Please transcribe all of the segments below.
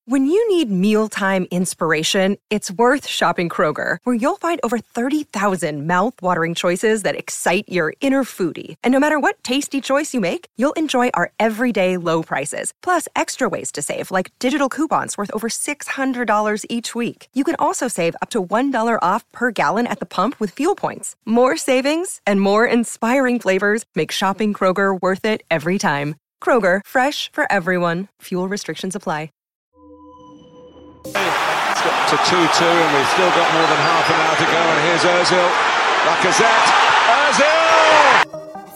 When you need mealtime inspiration, it's worth shopping Kroger, where you'll find over 30,000 mouth-watering choices that excite your inner foodie. And no matter what tasty choice you make, you'll enjoy our everyday low prices, plus extra ways to save, like digital coupons worth over $600 each week. You can also save up to $1 off per gallon at the pump with fuel points. More savings and more inspiring flavors make shopping Kroger worth it every time. Kroger, fresh for everyone. Fuel restrictions apply. It's got to 2-2 and we've still got more than half an hour to go, and here's Ozil. Lacazette. Ozil!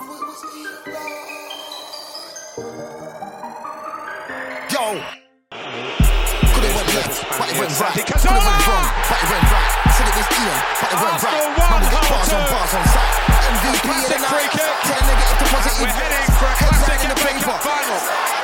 Yo! Could it went left, but it went right. Could it went wrong, but it went right. Said it was Ian, but it went right. Man, we got bars on sight. MVP in the night. Tell a negative to positive. We're heading for a classic in the paper final.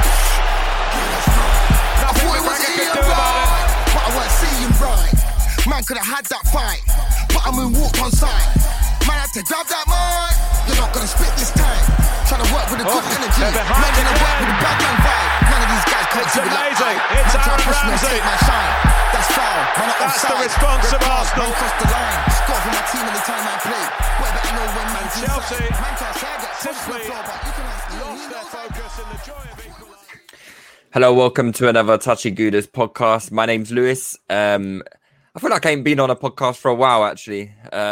Nothing we could do about it. But I weren't seeing right. Man could have had that fight, but I moonwalked on sight. Man had to grab that mic. You're not gonna spit this time. Trying to work with a good energy. Man gonna work with a bad man vibe. None of these guys can't do it like that. It's Man Aaron can't push me and Ramsey. take my shine. That's foul. Man are That's offside. the response of Arsenal. Man crossed the line. Score for my team anytime I play. But I know when man's Chelsea inside. Man can't say I get pushed from simply the floor, but you can ask Ian, lost he their knows I focus in the joy of equalising. Hello, welcome to another Touchy Gooders podcast. My name's Lewis. I feel like I ain't been on a podcast for a while, actually.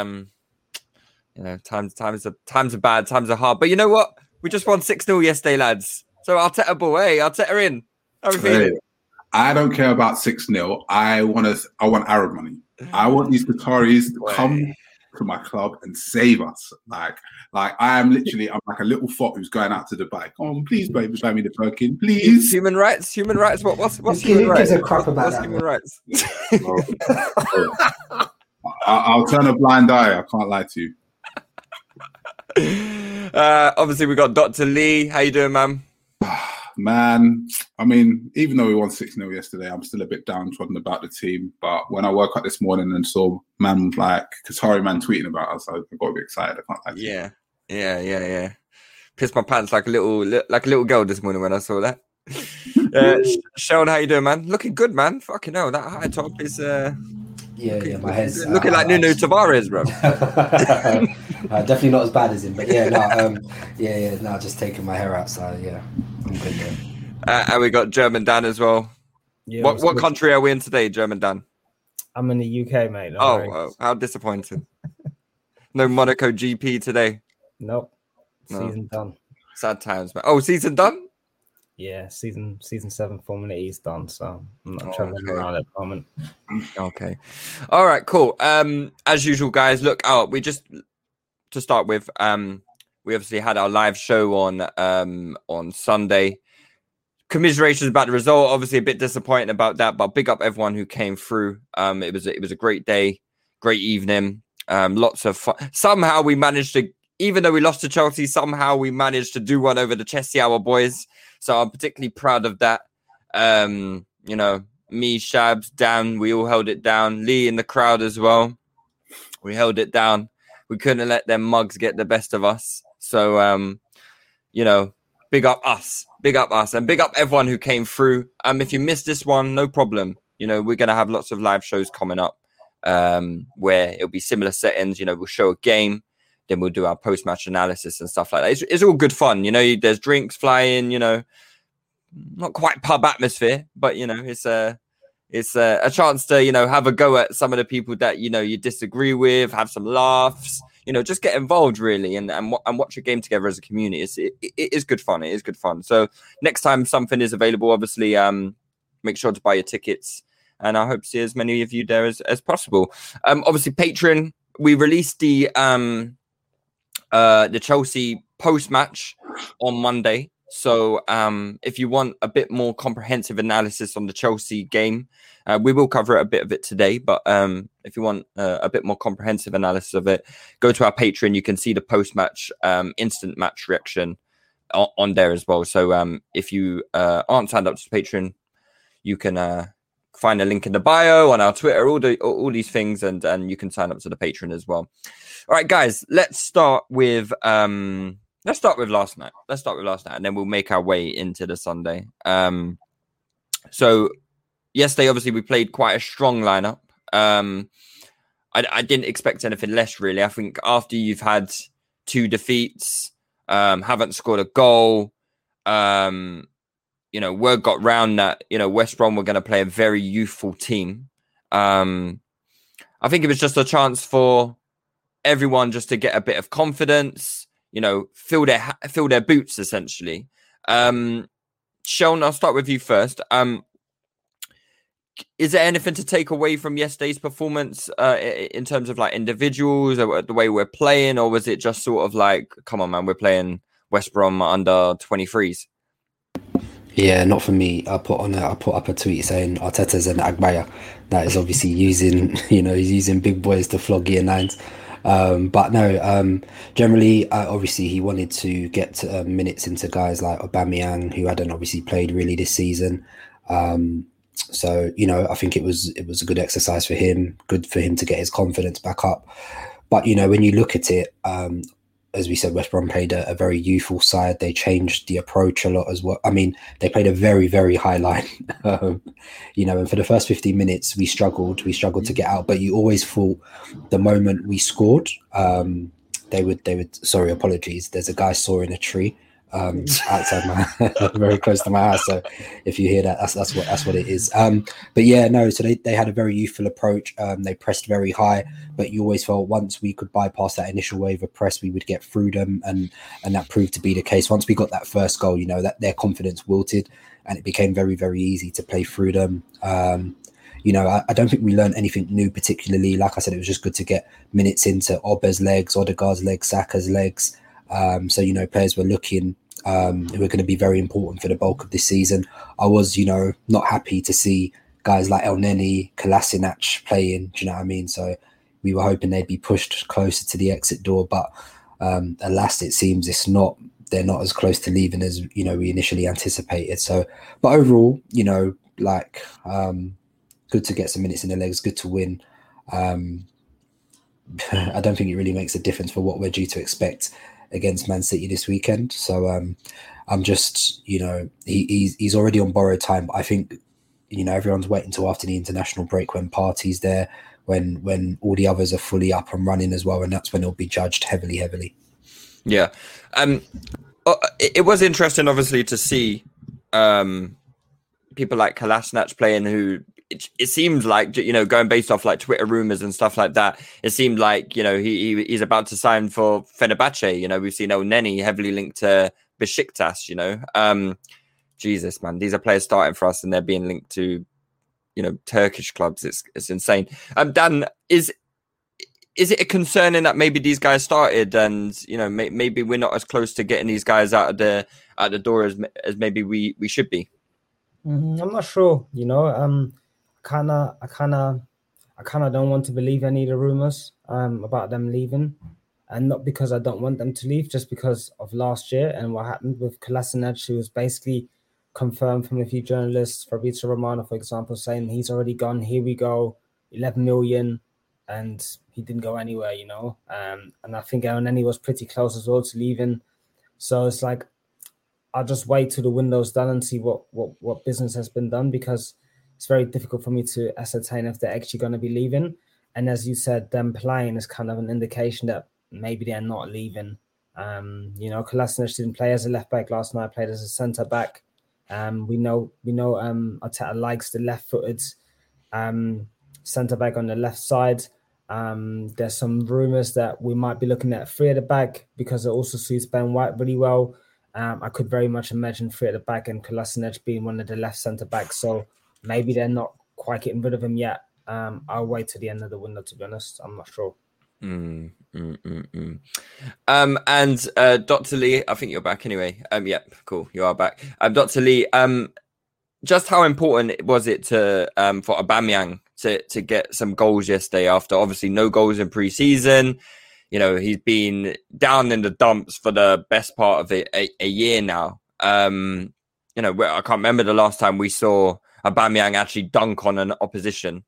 Times are bad, times are hard. But you know what? We just won 6-0 yesterday, lads. So Arteta ball, hey, Arteta in. How are we feeling? I don't care about 6-0. I want Arab money. I want these Qataris to come to my club and save us. Like I'm like a little fop who's going out to Dubai. Come on, please, baby, buy me the Birkin, please. Human rights. What's Who human rights? gives a crap about What's that? human rights? I'll turn a blind eye. I can't lie to you. Obviously, we got Dr. Lee. How you doing, man? Man, I mean, even though we won 6-0 yesterday, I'm still a bit downtrodden about the team. But when I woke up this morning and saw man like Qatari man tweeting about us, I got a bit excited. I can't lie to you. Yeah. Pissed my pants like a little girl this morning when I saw that. Sean, how you doing, man? Looking good, man. Fucking hell, that high top is Yeah, my head's looking like Nuno Tavares, bro. definitely not as bad as him, but no, just taking my hair out, so yeah, I'm good there. And we got German Dan as well. Yeah, What country are we in today, German Dan? I'm in the UK, mate. Oh, how disappointing. No Monaco GP today. Nope. No. Season done. Sad times, man. Oh, season done? Yeah, season 7 Formula E is done, so I'm not traveling around at the moment. Okay. All right, cool. As usual, guys, look out. We just to start with, we obviously had our live show on Sunday. Commiserations about the result. Obviously, a bit disappointing about that, but big up everyone who came through. It was a great day, great evening. Lots of fun. Somehow we managed to, even though we lost to Chelsea, somehow we managed to do one over the Chelsea Hour boys. So I'm particularly proud of that. Me, Shabs, Dan, we all held it down. Lee in the crowd as well. We held it down. We couldn't let them mugs get the best of us. So, big up us, and big up everyone who came through. If you missed this one, no problem. We're going to have lots of live shows coming up where it'll be similar settings. We'll show a game, then we'll do our post-match analysis and stuff like that. It's all good fun. There's drinks flying, not quite pub atmosphere, but, it's a chance to, have a go at some of the people that, you disagree with, have some laughs, just get involved really and watch a game together as a community. It is good fun. It is good fun. So next time something is available, obviously, make sure to buy your tickets. And I hope to see as many of you there as possible. Obviously, Patreon, we released the Chelsea post-match on Monday. So if you want a bit more comprehensive analysis on the Chelsea game, we will cover a bit of it today. But if you want a bit more comprehensive analysis of it, go to our Patreon. You can see the post-match instant match reaction on there as well. So if you aren't signed up to Patreon, you can find a link in the bio on our Twitter, all these things, and you can sign up to the Patreon as well. All right, guys, let's start with last night. And then we'll make our way into the Sunday. So yesterday, obviously, we played quite a strong lineup. I didn't expect anything less, really. I think after you've had 2 defeats, haven't scored a goal, word got round that, West Brom were going to play a very youthful team. I think it was just a chance for everyone just to get a bit of confidence, fill their boots, essentially. Sean, I'll start with you first. Is there anything to take away from yesterday's performance in terms of like individuals or the way we're playing, or was it just sort of like, come on, man, we're playing West Brom under 23s? Yeah, not for me. I put up a tweet saying Arteta's an Agbaya. That is obviously using, he's using big boys to flog year 9s. But no, generally, obviously he wanted to get minutes into guys like Aubameyang, who hadn't obviously played really this season. So, I think it was a good exercise for him, good for him to get his confidence back up. But, when you look at it, as we said, West Brom played a very youthful side. They changed the approach a lot as well. I mean, they played a very, very high line, and for the first 15 minutes, we struggled to get out. But you always thought the moment we scored, they would, sorry, apologies. There's a guy sawing a tree outside my, very close to my house. So if you hear that, that's what it is. But yeah, no, so they had a very youthful approach. They pressed very high, but you always felt once we could bypass that initial wave of press, we would get through them. And that proved to be the case. Once we got that first goal, that their confidence wilted and it became very, very easy to play through them. I don't think we learned anything new particularly. Like I said, it was just good to get minutes into Oba's legs, Odegaard's legs, Saka's legs. So, players were looking who are going to be very important for the bulk of this season. I was, not happy to see guys like El Neni, Kolasinac playing. Do you know what I mean? So we were hoping they'd be pushed closer to the exit door, but alas, it seems they're not as close to leaving as, we initially anticipated. So, but overall, good to get some minutes in the legs, good to win. I don't think it really makes a difference for what we're due to expect against Man City this weekend. So I'm just, he's already on borrowed time. I think, everyone's waiting until after the international break when Partey's there, when all the others are fully up and running as well. And that's when he'll be judged heavily. Yeah. It was interesting, obviously, to see people like Kolasinac playing who, it seems like, going based off like Twitter rumors and stuff like that, it seemed like, he's about to sign for Fenerbahce. We've seen El Neni heavily linked to Besiktas, Jesus, man, these are players starting for us and they're being linked to, Turkish clubs. It's insane. Dan, is it a concern in that maybe these guys started and, maybe we're not as close to getting these guys out of the door as maybe we should be? I'm not sure, I kind of don't want to believe any of the rumors about them leaving, and not because I don't want them to leave, just because of last year and what happened with Kolasinac, who was basically confirmed from a few journalists, Fabrizio Romano, for example, saying he's already gone. Here we go, 11 million, and he didn't go anywhere, And I think El Neni was pretty close as well to leaving. So it's like, I'll just wait till the window's done and see what business has been done, because it's very difficult for me to ascertain if they're actually going to be leaving. And as you said, them playing is kind of an indication that maybe they're not leaving. Kolasinac didn't play as a left back last night, played as a centre back. We know Arteta likes the left-footed centre back on the left side. There's some rumours that we might be looking at 3 at the back because it also suits Ben White really well. I could very much imagine 3 at the back and Kolasinac being one of the left centre backs. So maybe they're not quite getting rid of him yet. I'll wait till the end of the window, to be honest. I'm not sure. And Dr. Lee, I think you're back anyway. Yep, cool. You are back. Dr. Lee, just how important was it to for Aubameyang to get some goals yesterday after obviously no goals in pre-season? He's been down in the dumps for the best part of a year now. I can't remember the last time we saw Aubameyang actually dunk on an opposition.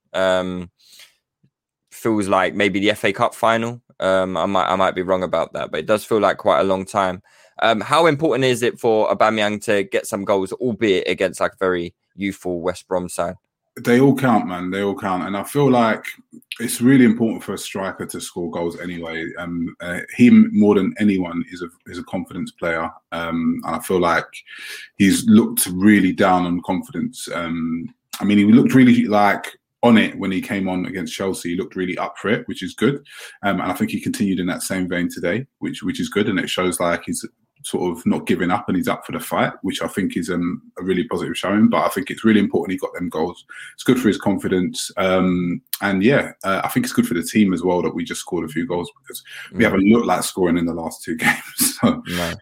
Feels like maybe the FA Cup final. I might be wrong about that, but it does feel like quite a long time. How important is it for Aubameyang to get some goals, albeit against like a very youthful West Brom side? They all count, man. They all count, and I feel like it's really important for a striker to score goals anyway. Him more than anyone is a confidence player, and I feel like he's looked really down on confidence. I mean, he looked really like on it when he came on against Chelsea. He looked really up for it, which is good, and I think he continued in that same vein today, which is good, and it shows like he's sort of not giving up and he's up for the fight, which I think is a really positive showing. But I think it's really important he got them goals. It's good for his confidence. And yeah, I think it's good for the team as well that we just scored a few goals, because we haven't looked like scoring in the last 2 games. So,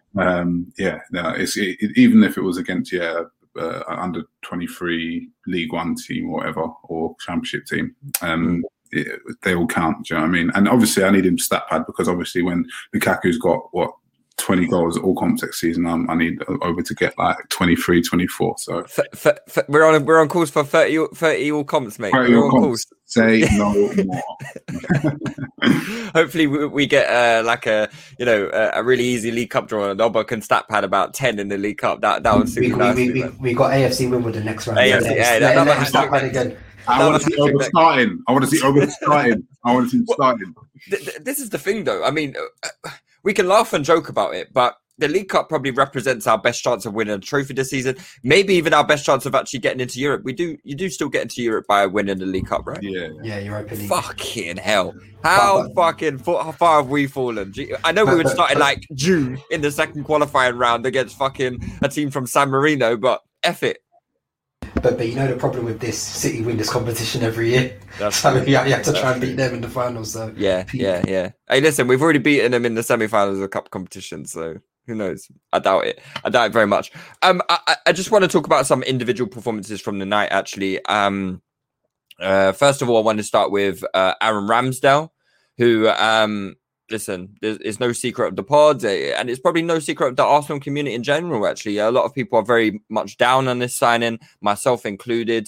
even if it was against, under 23 League One team or whatever, or Championship team, they all count. Do you know what I mean? And obviously I need him stat pad, because obviously when Lukaku's got 20 goals all complex season, I need Oba to get like 23, 24. So we're on course for 30 all comps, mate. 30 all comps. Say no more. Hopefully we get a really easy League Cup draw, and Oba can stat pad about 10 in the League Cup. That would suit me. We got AFC Wimbledon next round. AFC, stat pad again. I want to see Oba starting. I want to see him starting. This is the thing, though. I mean, we can laugh and joke about it, but the League Cup probably represents our best chance of winning a trophy this season. Maybe even our best chance of actually getting into Europe. You do still get into Europe by winning the League Cup, right? Yeah, Europa League. Fucking hell! How far have we fallen? I know we would start in like June in the second qualifying round against fucking a team from San Marino, but F it. But you know the problem with this, City win this competition every year. So you have to try and beat them in the finals. So yeah. Hey, listen, we've already beaten them in the semi-finals of the cup competition, so who knows? I doubt it very much. I just want to talk about some individual performances from the night, actually. First of all, I want to start with Aaron Ramsdale, who listen, there's no secret of the pods, and it's probably no secret of the Arsenal community in general, actually. A lot of people are very much down on this signing, myself included.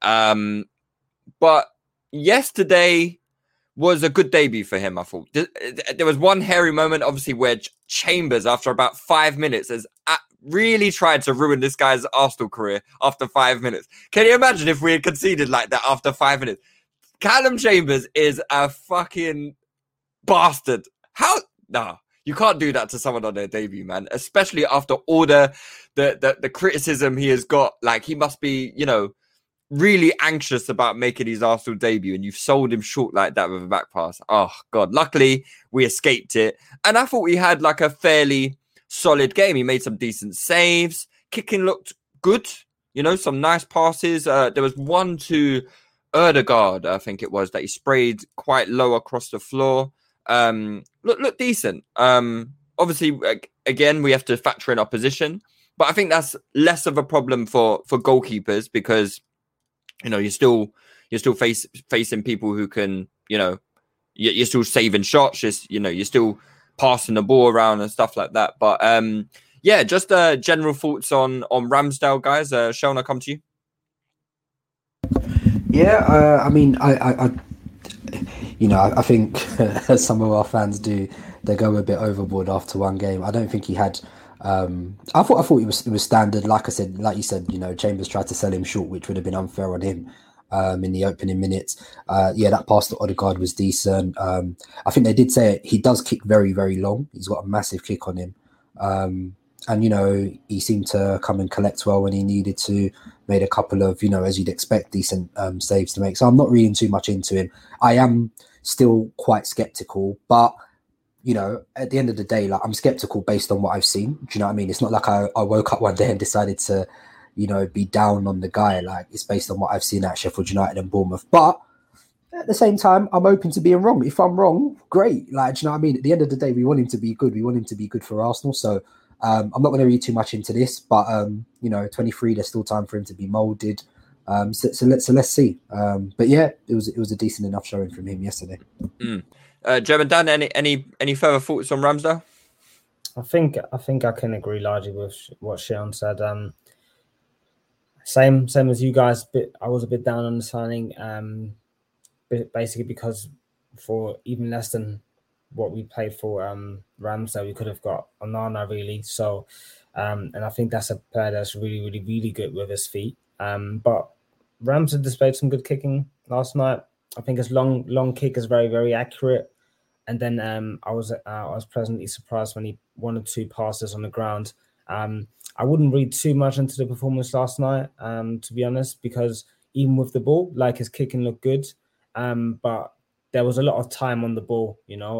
But yesterday was a good debut for him, I thought. There was one hairy moment, obviously, where Chambers, after about 5 minutes, has really tried to ruin this guy's Arsenal career after 5 minutes. Can you imagine if we had conceded like that after 5 minutes? Callum Chambers is a fucking bastard. How? Nah, you can't do that to someone on their debut, man. Especially after all the criticism he has got. Like, he must be, really anxious about making his Arsenal debut, and you've sold him short like that with a back pass. Oh God! Luckily, we escaped it, and I thought we had like a fairly solid game. He made some decent saves. Kicking looked good. Some nice passes. There was one to Ødegaard, I think it was, that he sprayed quite low across the floor. Look decent. Obviously, again, we have to factor in opposition, but I think that's less of a problem for goalkeepers, because you're still facing people who can, you're still saving shots, you're still passing the ball around and stuff like that. But just general thoughts on Ramsdale, guys. Sean, I'll come to you. Yeah, I mean, I think as some of our fans do, they go a bit overboard after one game. I don't think he had. I thought it was standard. Like you said, Chambers tried to sell him short, which would have been unfair on him in the opening minutes. That pass to Ødegaard was decent. I think they did say he does kick very, very long. He's got a massive kick on him. And, he seemed to come and collect well when he needed to. Made a couple of, as you'd expect, decent saves to make. So I'm not reading too much into him. I am still quite sceptical, but, at the end of the day, like, I'm sceptical based on what I've seen. Do you know what I mean? It's not like I woke up one day and decided to, be down on the guy. Like, it's based on what I've seen at Sheffield United and Bournemouth. But at the same time, I'm open to being wrong. If I'm wrong, great. Like, do you know what I mean? At the end of the day, we want him to be good. We want him to be good for Arsenal. So I'm not going to read too much into this, but 23, there's still time for him to be moulded. So let's see. But yeah, it was a decent enough showing from him yesterday. German Dan, any further thoughts on Ramsdale? I think I can agree largely with what Sean said. Same as you guys. I was a bit down on the signing, basically because for even less than what we paid for Ramsdale, we could have got Onana, really. So, and I think that's a player that's really, really, really good with his feet. But Rams have displayed some good kicking last night. I think his long kick is very, very accurate. And then I was pleasantly surprised when he 1 or 2 passes on the ground. I wouldn't read too much into the performance last night, to be honest, because even with the ball, like his kicking looked good, but there was a lot of time on the ball. You know,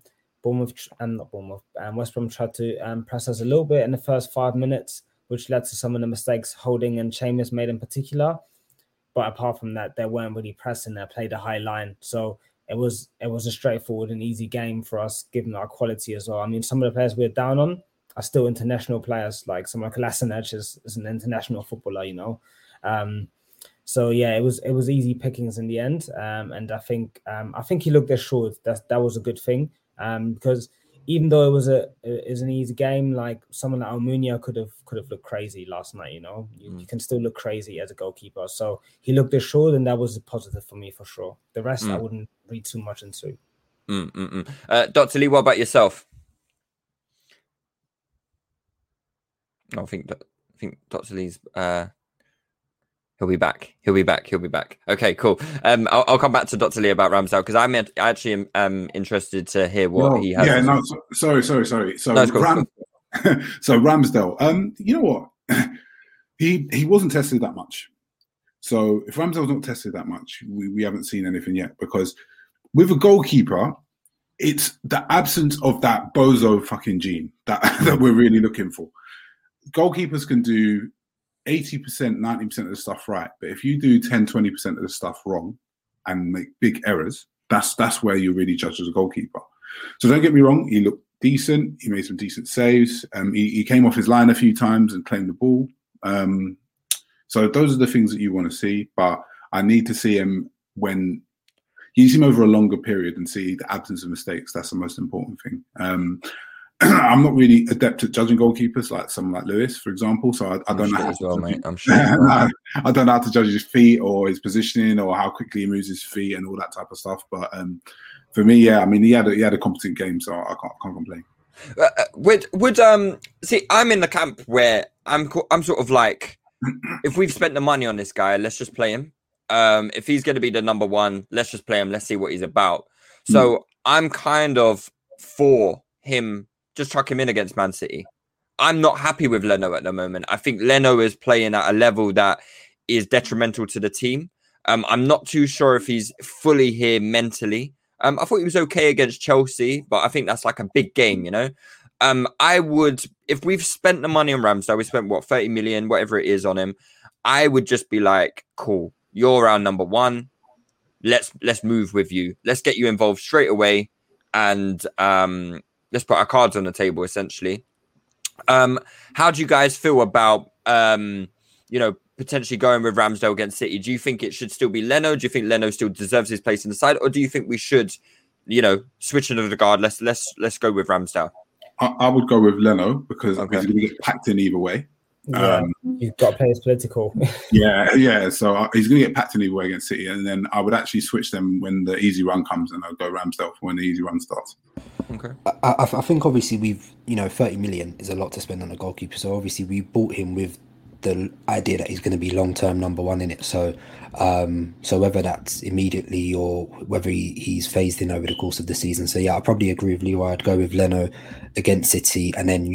West Brom tried to press us a little bit in the first 5 minutes, which led to some of the mistakes Holding and Chambers made in particular. But apart from that, they weren't really pressing. They played a high line, so it was a straightforward and easy game for us, given our quality as well. I mean, some of the players we're down on are still international players, like someone like Kolasinac is an international footballer, you know. So yeah, it was easy pickings in the end, and I think he looked assured. That was a good thing, because even though it was an easy game, like someone like Almunia could have looked crazy last night. You know, you can still look crazy as a goalkeeper. So he looked assured, and that was a positive for me for sure. The rest I wouldn't read too much into. Dr. Lee, what about yourself? I think Dr. Lee's he'll be back. Okay, cool. I'll come back to Dr. Lee about Ramsdale, because I actually am interested to hear what he has. Yeah, no, sorry. So no, cool. So Ramsdale, you know what? he wasn't tested that much. So if Ramsdale's not tested that much, we haven't seen anything yet, because with a goalkeeper, it's the absence of that bozo fucking gene that we're really looking for. Goalkeepers can do 80%, 90% of the stuff right. But if you do 10, 20% of the stuff wrong and make big errors, that's where you're really judged as a goalkeeper. So don't get me wrong, he looked decent. He made some decent saves. He came off his line a few times and claimed the ball. So those are the things that you want to see. But I need to see him when you see him over a longer period and see the absence of mistakes. That's the most important thing. I'm not really adept at judging goalkeepers, like someone like Lewis, for example. So I don't know how to mate. I'm sure. I don't know how to judge his feet or his positioning or how quickly he moves his feet and all that type of stuff. But for me, yeah, I mean, he had a competent game, so I can't complain. See, I'm in the camp where I'm sort of like, if we've spent the money on this guy, let's just play him. If he's going to be the number one, let's just play him. Let's see what he's about. So I'm kind of for him. Just chuck him in against Man City. I'm not happy with Leno at the moment. I think Leno is playing at a level that is detrimental to the team. I'm not too sure if he's fully here mentally. I thought he was okay against Chelsea, but I think that's like a big game, you know? I would, if we've spent the money on Ramsdale, we spent 30 million, whatever it is on him. I would just be like, cool, you're our number one. Let's move with you. Let's get you involved straight away. And, let's put our cards on the table, essentially. How do you guys feel about, potentially going with Ramsdale against City? Do you think it should still be Leno? Do you think Leno still deserves his place in the side? Or do you think we should, switch into the guard? Let's go with Ramsdale. I would go with Leno because he's going to get packed in either way. Yeah, you've got to play his political. yeah. So he's going to get packed in either way against City. And then I would actually switch them when the easy run comes, and I'll go Ramsdale when the easy run starts. Okay. I think obviously we've 30 million is a lot to spend on a goalkeeper. So obviously we bought him with the idea that he's going to be long-term number one in it. So whether that's immediately or whether he's phased in over the course of the season. So yeah, I probably agree with Leroy. I'd go with Leno against City, and then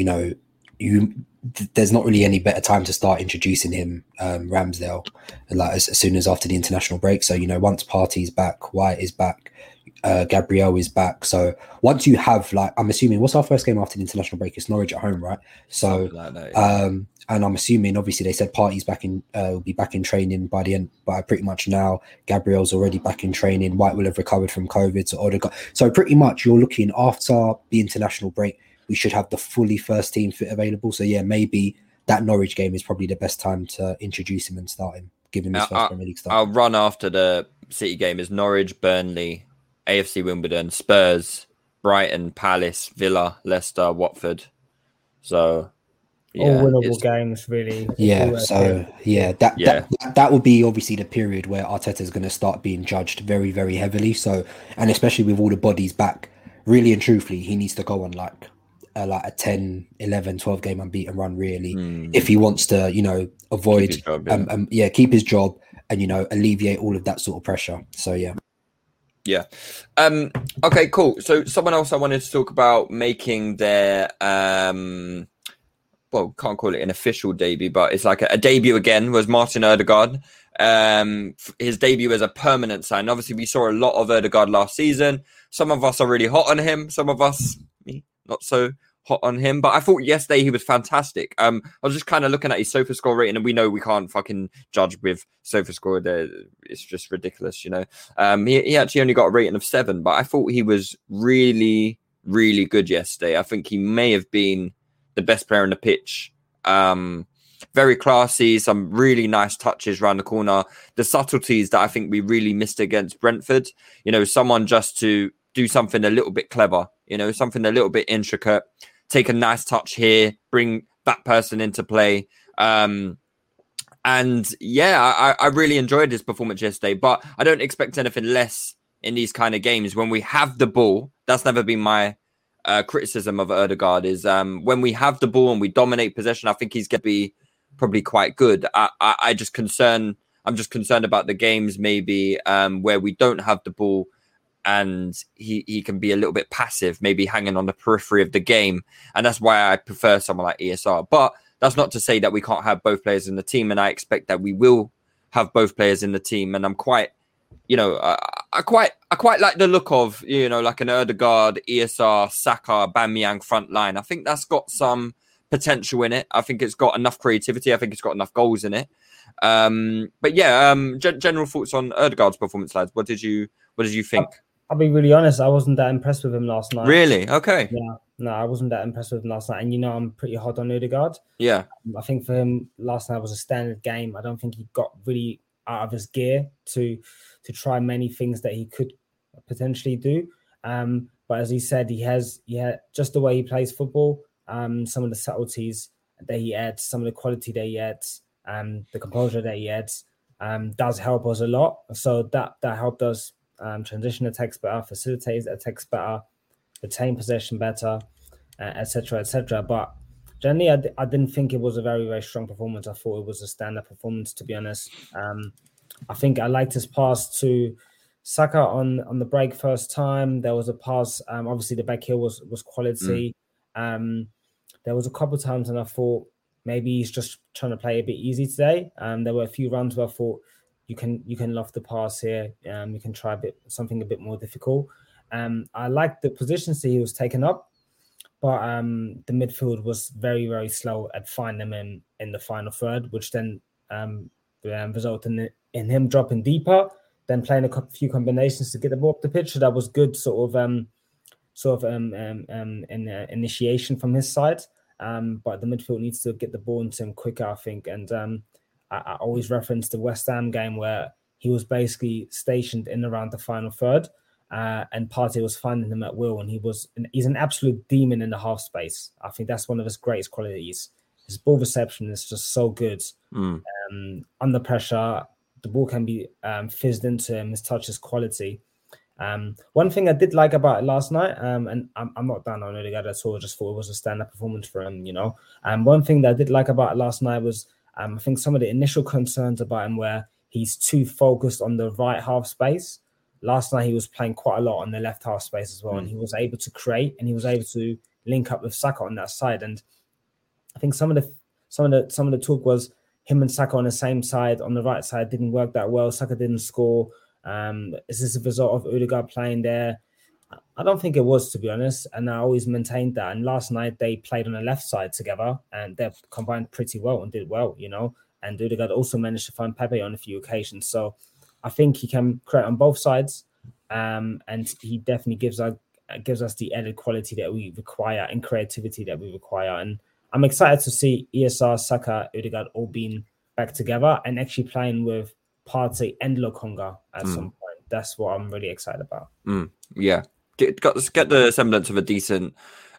there's not really any better time to start introducing him, Ramsdale, like as soon as after the international break. So once Partey's back, White is back, Gabriel is back. So once you have, I'm assuming, what's our first game after the international break? It's Norwich at home, right? So like that, yeah. And I'm assuming, obviously, they said Partey's back in, will be back in training by the end, by pretty much now. Gabriel's already back in training. White will have recovered from COVID. So pretty much you're looking after the international break, we should have the fully first team fit available. So yeah, maybe that Norwich game is probably the best time to introduce him and start him, give him his first Premier League start. I'll run after the City game is Norwich, Burnley, AFC Wimbledon, Spurs, Brighton, Palace, Villa, Leicester, Watford. So all winnable games, really. Yeah. So yeah, that will be obviously the period where Arteta is going to start being judged very, very heavily. So, and especially with all the bodies back, really and truthfully, he needs to go on like a 10, 11, 12 game unbeaten run, really, if he wants to, avoid, keep his job and alleviate all of that sort of pressure. So yeah. Yeah. Okay, cool. So someone else I wanted to talk about making their can't call it an official debut, but it's like a debut again, was Martin Ødegaard. His debut as a permanent sign. Obviously, we saw a lot of Ødegaard last season. Some of us are really hot on him. Some of us, me, not so hot on him. But I thought yesterday he was fantastic. I was just kind of looking at his SofaScore rating, and we know we can't fucking judge with SofaScore. It's just ridiculous, He actually only got a rating of 7, but I thought he was really, really good yesterday. I think he may have been the best player on the pitch. Very classy, some really nice touches around the corner. The subtleties that I think we really missed against Brentford. Someone just to do something a little bit clever, something a little bit intricate, take a nice touch here, bring that person into play. I really enjoyed his performance yesterday, but I don't expect anything less in these kind of games. When we have the ball, that's never been my criticism of Ødegaard, is when we have the ball and we dominate possession, I think he's going to be probably quite good. I'm just concerned about the games maybe where we don't have the ball and he can be a little bit passive, maybe hanging on the periphery of the game. And that's why I prefer someone like ESR. But that's not to say that we can't have both players in the team. And I expect that we will have both players in the team. And I'm quite, I quite like the look of, like an Ødegaard, ESR, Saka, Aubameyang front line. I think that's got some potential in it. I think it's got enough creativity. I think it's got enough goals in it. General thoughts on Ødegaard's performance, lads. What did you think? I'll be really honest. I wasn't that impressed with him last night. Really? Okay. Yeah. No, I wasn't that impressed with him last night. And I'm pretty hot on Ødegaard. Yeah. I think for him, last night was a standard game. I don't think he got really out of his gear to try many things that he could potentially do. But as he said, he had just the way he plays football, some of the subtleties that he adds, some of the quality that he adds, the composure that he adds, does help us a lot. So that helped us transition attacks better, facilitate attacks better, retain possession better, etc., etc. But generally, I didn't think it was a very, very strong performance. I thought it was a standard performance, to be honest. I think I liked his pass to Saka on the break first time. There was a pass. Obviously, the back heel was quality. There was a couple of times, and I thought maybe he's just trying to play a bit easy today. There were a few runs where I thought you can loft the pass here. You can try something a bit more difficult. I liked the positions that he was taken up, but the midfield was very, very slow at finding him in the final third, which then resulted in him dropping deeper, then playing a few combinations to get the ball up the pitch. So that was good initiation from his side. But the midfield needs to get the ball into him quicker, I think. And I always reference the West Ham game where he was basically stationed in around the final third, and Partey was finding him at will, and he's an absolute demon in the half space. I think that's one of his greatest qualities. His ball reception is just so good. Under pressure, the ball can be fizzed into him. His touch is quality. One thing I did like about it last night, and I'm not down on Ødegaard at all, I just thought it was a stand-up performance for him, one thing that I did like about it last night was I think some of the initial concerns about him where he's too focused on the right half space. Last night he was playing quite a lot on the left half space as well, and he was able to create, and he was able to link up with Saka on that side. And I think some of the talk was him and Saka on the same side, on the right side, didn't work that well. Saka didn't score. Is this a result of Ødegaard playing there? I don't think it was, to be honest. And I always maintained that. And last night they played on the left side together, and they combined pretty well and did well, And Ødegaard also managed to find Pepe on a few occasions. So I think he can create on both sides, and he definitely gives us the added quality that we require and creativity that we require. And I'm excited to see ESR, Saka, Ødegaard all being back together and actually playing with Partey and Lokonga at some point. That's what I'm really excited about. Yeah, get the semblance of a decent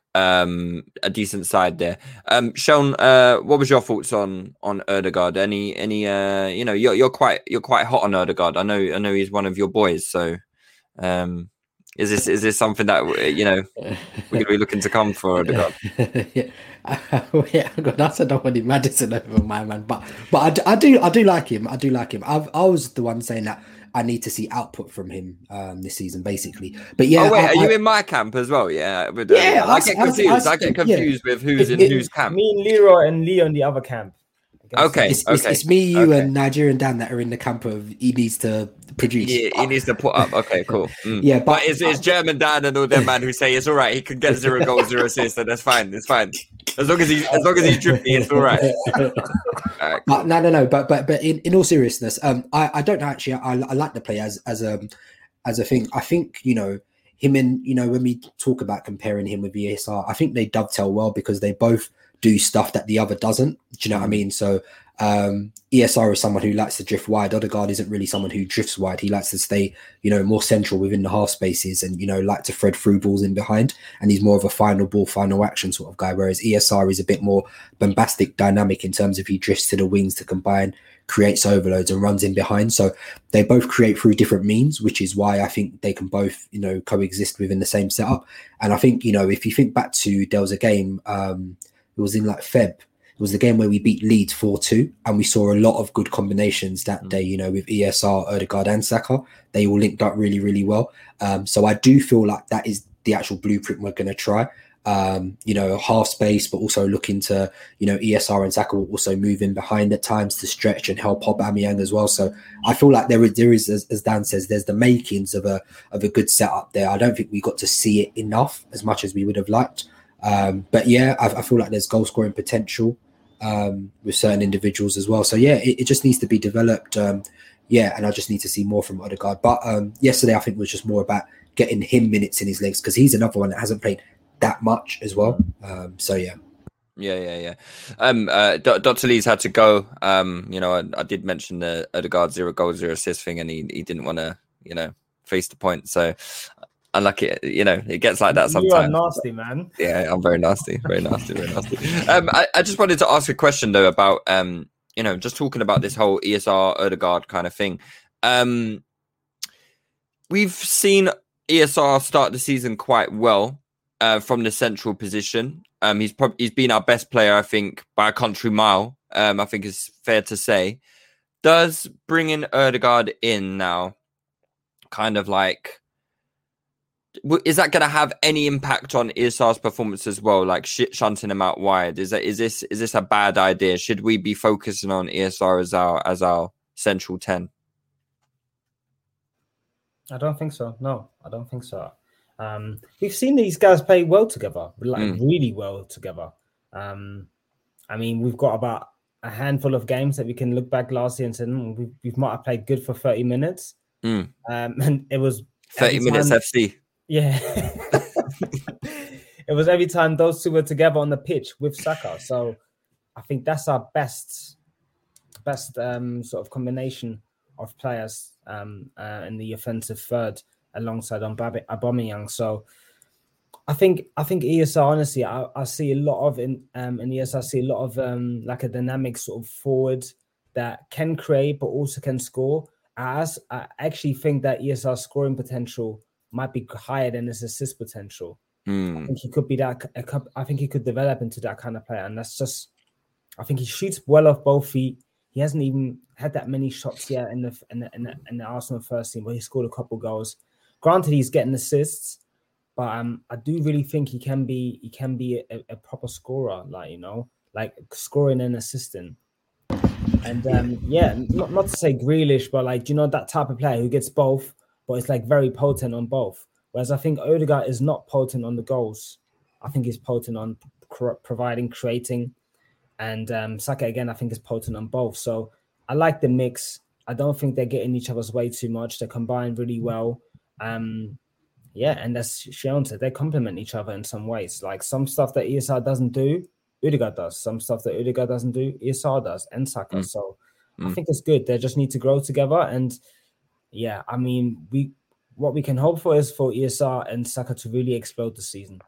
side there. Sean, what was your thoughts on Ødegaard? Any you're quite hot on Ødegaard. I know he's one of your boys, so Is this something that we're going to be looking to come for? Yeah, I said nobody Maddison over my man, but I do like him. I do like him. I was the one saying that I need to see output from him this season, basically. But yeah, are you in my camp as well? Yeah, I get confused with who's in whose camp. Me and Leroy and Leo in the other camp. Okay, it's me, you, and Nigerian Dan that are in the camp of he needs to produce. Yeah, he needs to put up. Okay, cool. Yeah, but it's German Dan and all them man who say it's all right. He can get 0 goals, 0 assists, and that's fine. It's fine as long as he's drippy. It's all right. All right, cool. But no. But in all seriousness, I don't actually. I like the play as a thing. I think him and when we talk about comparing him with ESR, I think they dovetail well because they both do stuff that the other doesn't. Do you know what I mean? So ESR is someone who likes to drift wide. Odegaard isn't really someone who drifts wide. He likes to stay, more central within the half spaces and, like to thread through balls in behind. And he's more of a final ball, final action sort of guy. Whereas ESR is a bit more bombastic, dynamic in terms of he drifts to the wings to combine, creates overloads and runs in behind. So they both create through different means, which is why I think they can both, coexist within the same setup. And I think, if you think back to, there was a game, it was in Feb. It was the game where we beat Leeds 4-2, and we saw a lot of good combinations that day, with ESR, Odegaard and Saka. They all linked up really, really well. So I do feel like that is the actual blueprint we're going to try. Half space, but also looking to, ESR and Saka will also move in behind at times to stretch and help Aubameyang as well. So I feel like there is, as Dan says, there's the makings of a good setup there. I don't think we got to see it enough as much as we would have liked. But yeah, I feel like there's goal scoring potential with certain individuals as well. So yeah, it just needs to be developed. And I just need to see more from Odegaard. But yesterday, I think was just more about getting him minutes in his legs because he's another one that hasn't played that much as well. So yeah. Yeah. Dr. Lee's had to go. I did mention the Odegaard 0 goals, 0 assists thing, and he didn't want to, face the point. So unlucky, it gets like that sometimes. You are nasty, man. Yeah, I'm very nasty. Very nasty. I just wanted to ask a question though about just talking about this whole ESR Odegaard kind of thing. We've seen ESR start the season quite well from the central position. He's been our best player, I think, by a country mile. I think it's fair to say. Does bringing Odegaard in now kind of is that going to have any impact on ESR's performance as well? Like shunting him out wide, is this a bad idea? Should we be focusing on ESR as our central 10? I don't think so. No, I don't think so. We've seen these guys play well together, really well together. We've got about a handful of games that we can look back last year and say we might have played good for 30 minutes. And it was 30 minutes FC. Yeah. It was every time those two were together on the pitch with Saka. So I think that's our best sort of combination of players in the offensive third alongside Aubameyang. So I think ESR, honestly, I see a lot of in ESR, I see a lot of like a dynamic sort of forward that can create but also can score. I actually think that ESR's scoring potential might be higher than his assist potential. I think he could be that. I think he could develop into that kind of player, and that's just. I think he shoots well off both feet. He hasn't even had that many shots yet in the Arsenal first team, where he scored a couple goals. Granted, he's getting assists, but I do really think he can be a proper scorer, like scoring and assisting. And not to say Grealish, but that type of player who gets both, but it's very potent on both. Whereas I think Odegaard is not potent on the goals. I think he's potent on providing, creating, and Saka again I think is potent on both. So I like the mix. I don't think they're getting each other's way too much. They combine really well. And that's shown that they complement each other in some ways. Like some stuff that ESR doesn't do, Odegaard does. Some stuff that Odegaard doesn't do, ESR does, and Saka. So I think it's good. They just need to grow together. And what we can hope for is for ESR and Saka to really explode this season.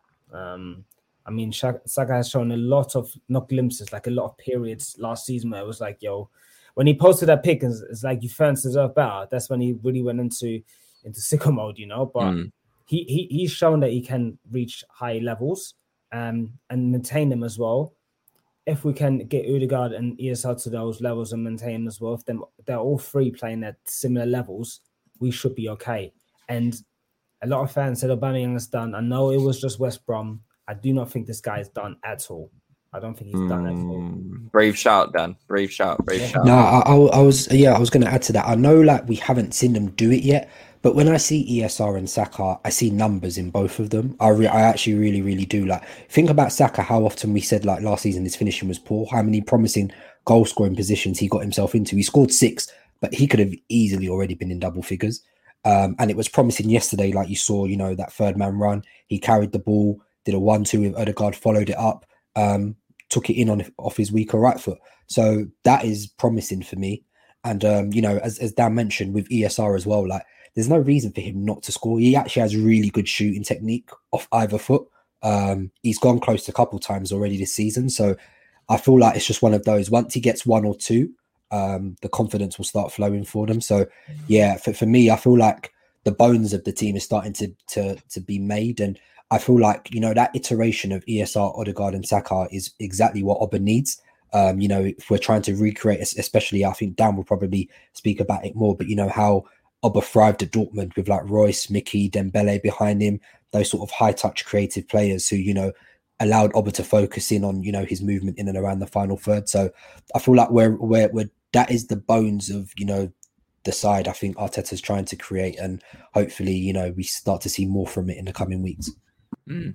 Saka has shown a lot of, not glimpses, like a lot of periods last season where it was like, when he posted that pic, it's like you fans deserve better. That's when he really went into sicko mode, But he's shown that he can reach high levels and maintain them as well. If we can get Odegaard and ESR to those levels and maintain them as well, if they're all three playing at similar levels, we should be okay. And a lot of fans said Aubameyang is done. I know it was just West Brom. I do not think this guy is done at all. I don't think he's done at all. Brave shout, Dan. Brave shout. No, I was going to add to that. I know like we haven't seen them do it yet, but when I see ESR and Saka, I see numbers in both of them. I actually really, really do. Like, think about Saka, how often we said like last season his finishing was poor, how many promising goal scoring positions he got himself into. He scored 6, but he could have easily already been in double figures. And it was promising yesterday, like you saw, you know, that third man run. He carried the ball, did a 1-2 with Odegaard, followed it up, took it in off his weaker right foot. So that is promising for me. And, you know, as Dan mentioned with ESR as well, like there's no reason for him not to score. He actually has really good shooting technique off either foot. He's gone close a couple times already this season. So I feel like it's just one of those. Once he gets 1 or 2, the confidence will start flowing for them. So yeah, for me, I feel like the bones of the team is starting to be made. And I feel like, you know, that iteration of ESR, Odegaard and Saka is exactly what Auba needs. You know, if we're trying to recreate, especially, I think Dan will probably speak about it more, but you know, how Auba thrived at Dortmund with like Royce, Mickey, Dembele behind him, those sort of high touch creative players who, you know, allowed Auba to focus in on, you know, his movement in and around the final third. So I feel like we're that is the bones of, you know, the side I think Arteta's trying to create, and hopefully, you know, we start to see more from it in the coming weeks. No,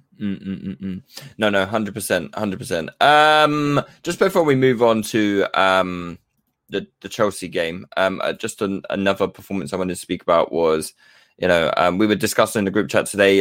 100%. Just before we move on to the Chelsea game, just another performance I wanted to speak about was, you know, we were discussing in the group chat today.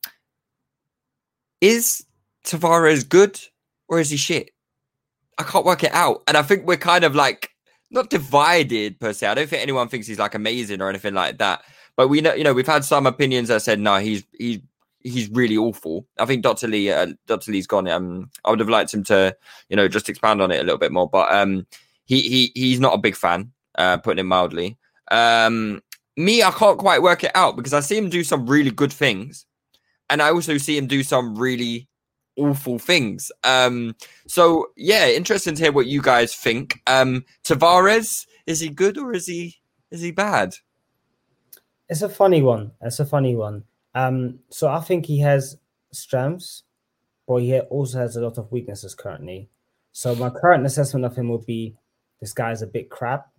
Is Tavares good or is he shit? I can't work it out, and I think we're kind of like not divided per se. I don't think anyone thinks he's like amazing or anything like that. But we know, you know, we've had some opinions that said no, he's really awful. I think Dr. Lee's gone. I would have liked him to, you know, just expand on it a little bit more. But he's not a big fan, putting it mildly. Me, I can't quite work it out because I see him do some really good things, and I also see him do some really awful things. So yeah, interesting to hear what you guys think. Tavares, is he good or is he bad? It's a funny one. So I think he has strengths, but he also has a lot of weaknesses currently. So my current assessment of him would be this guy's a bit crap,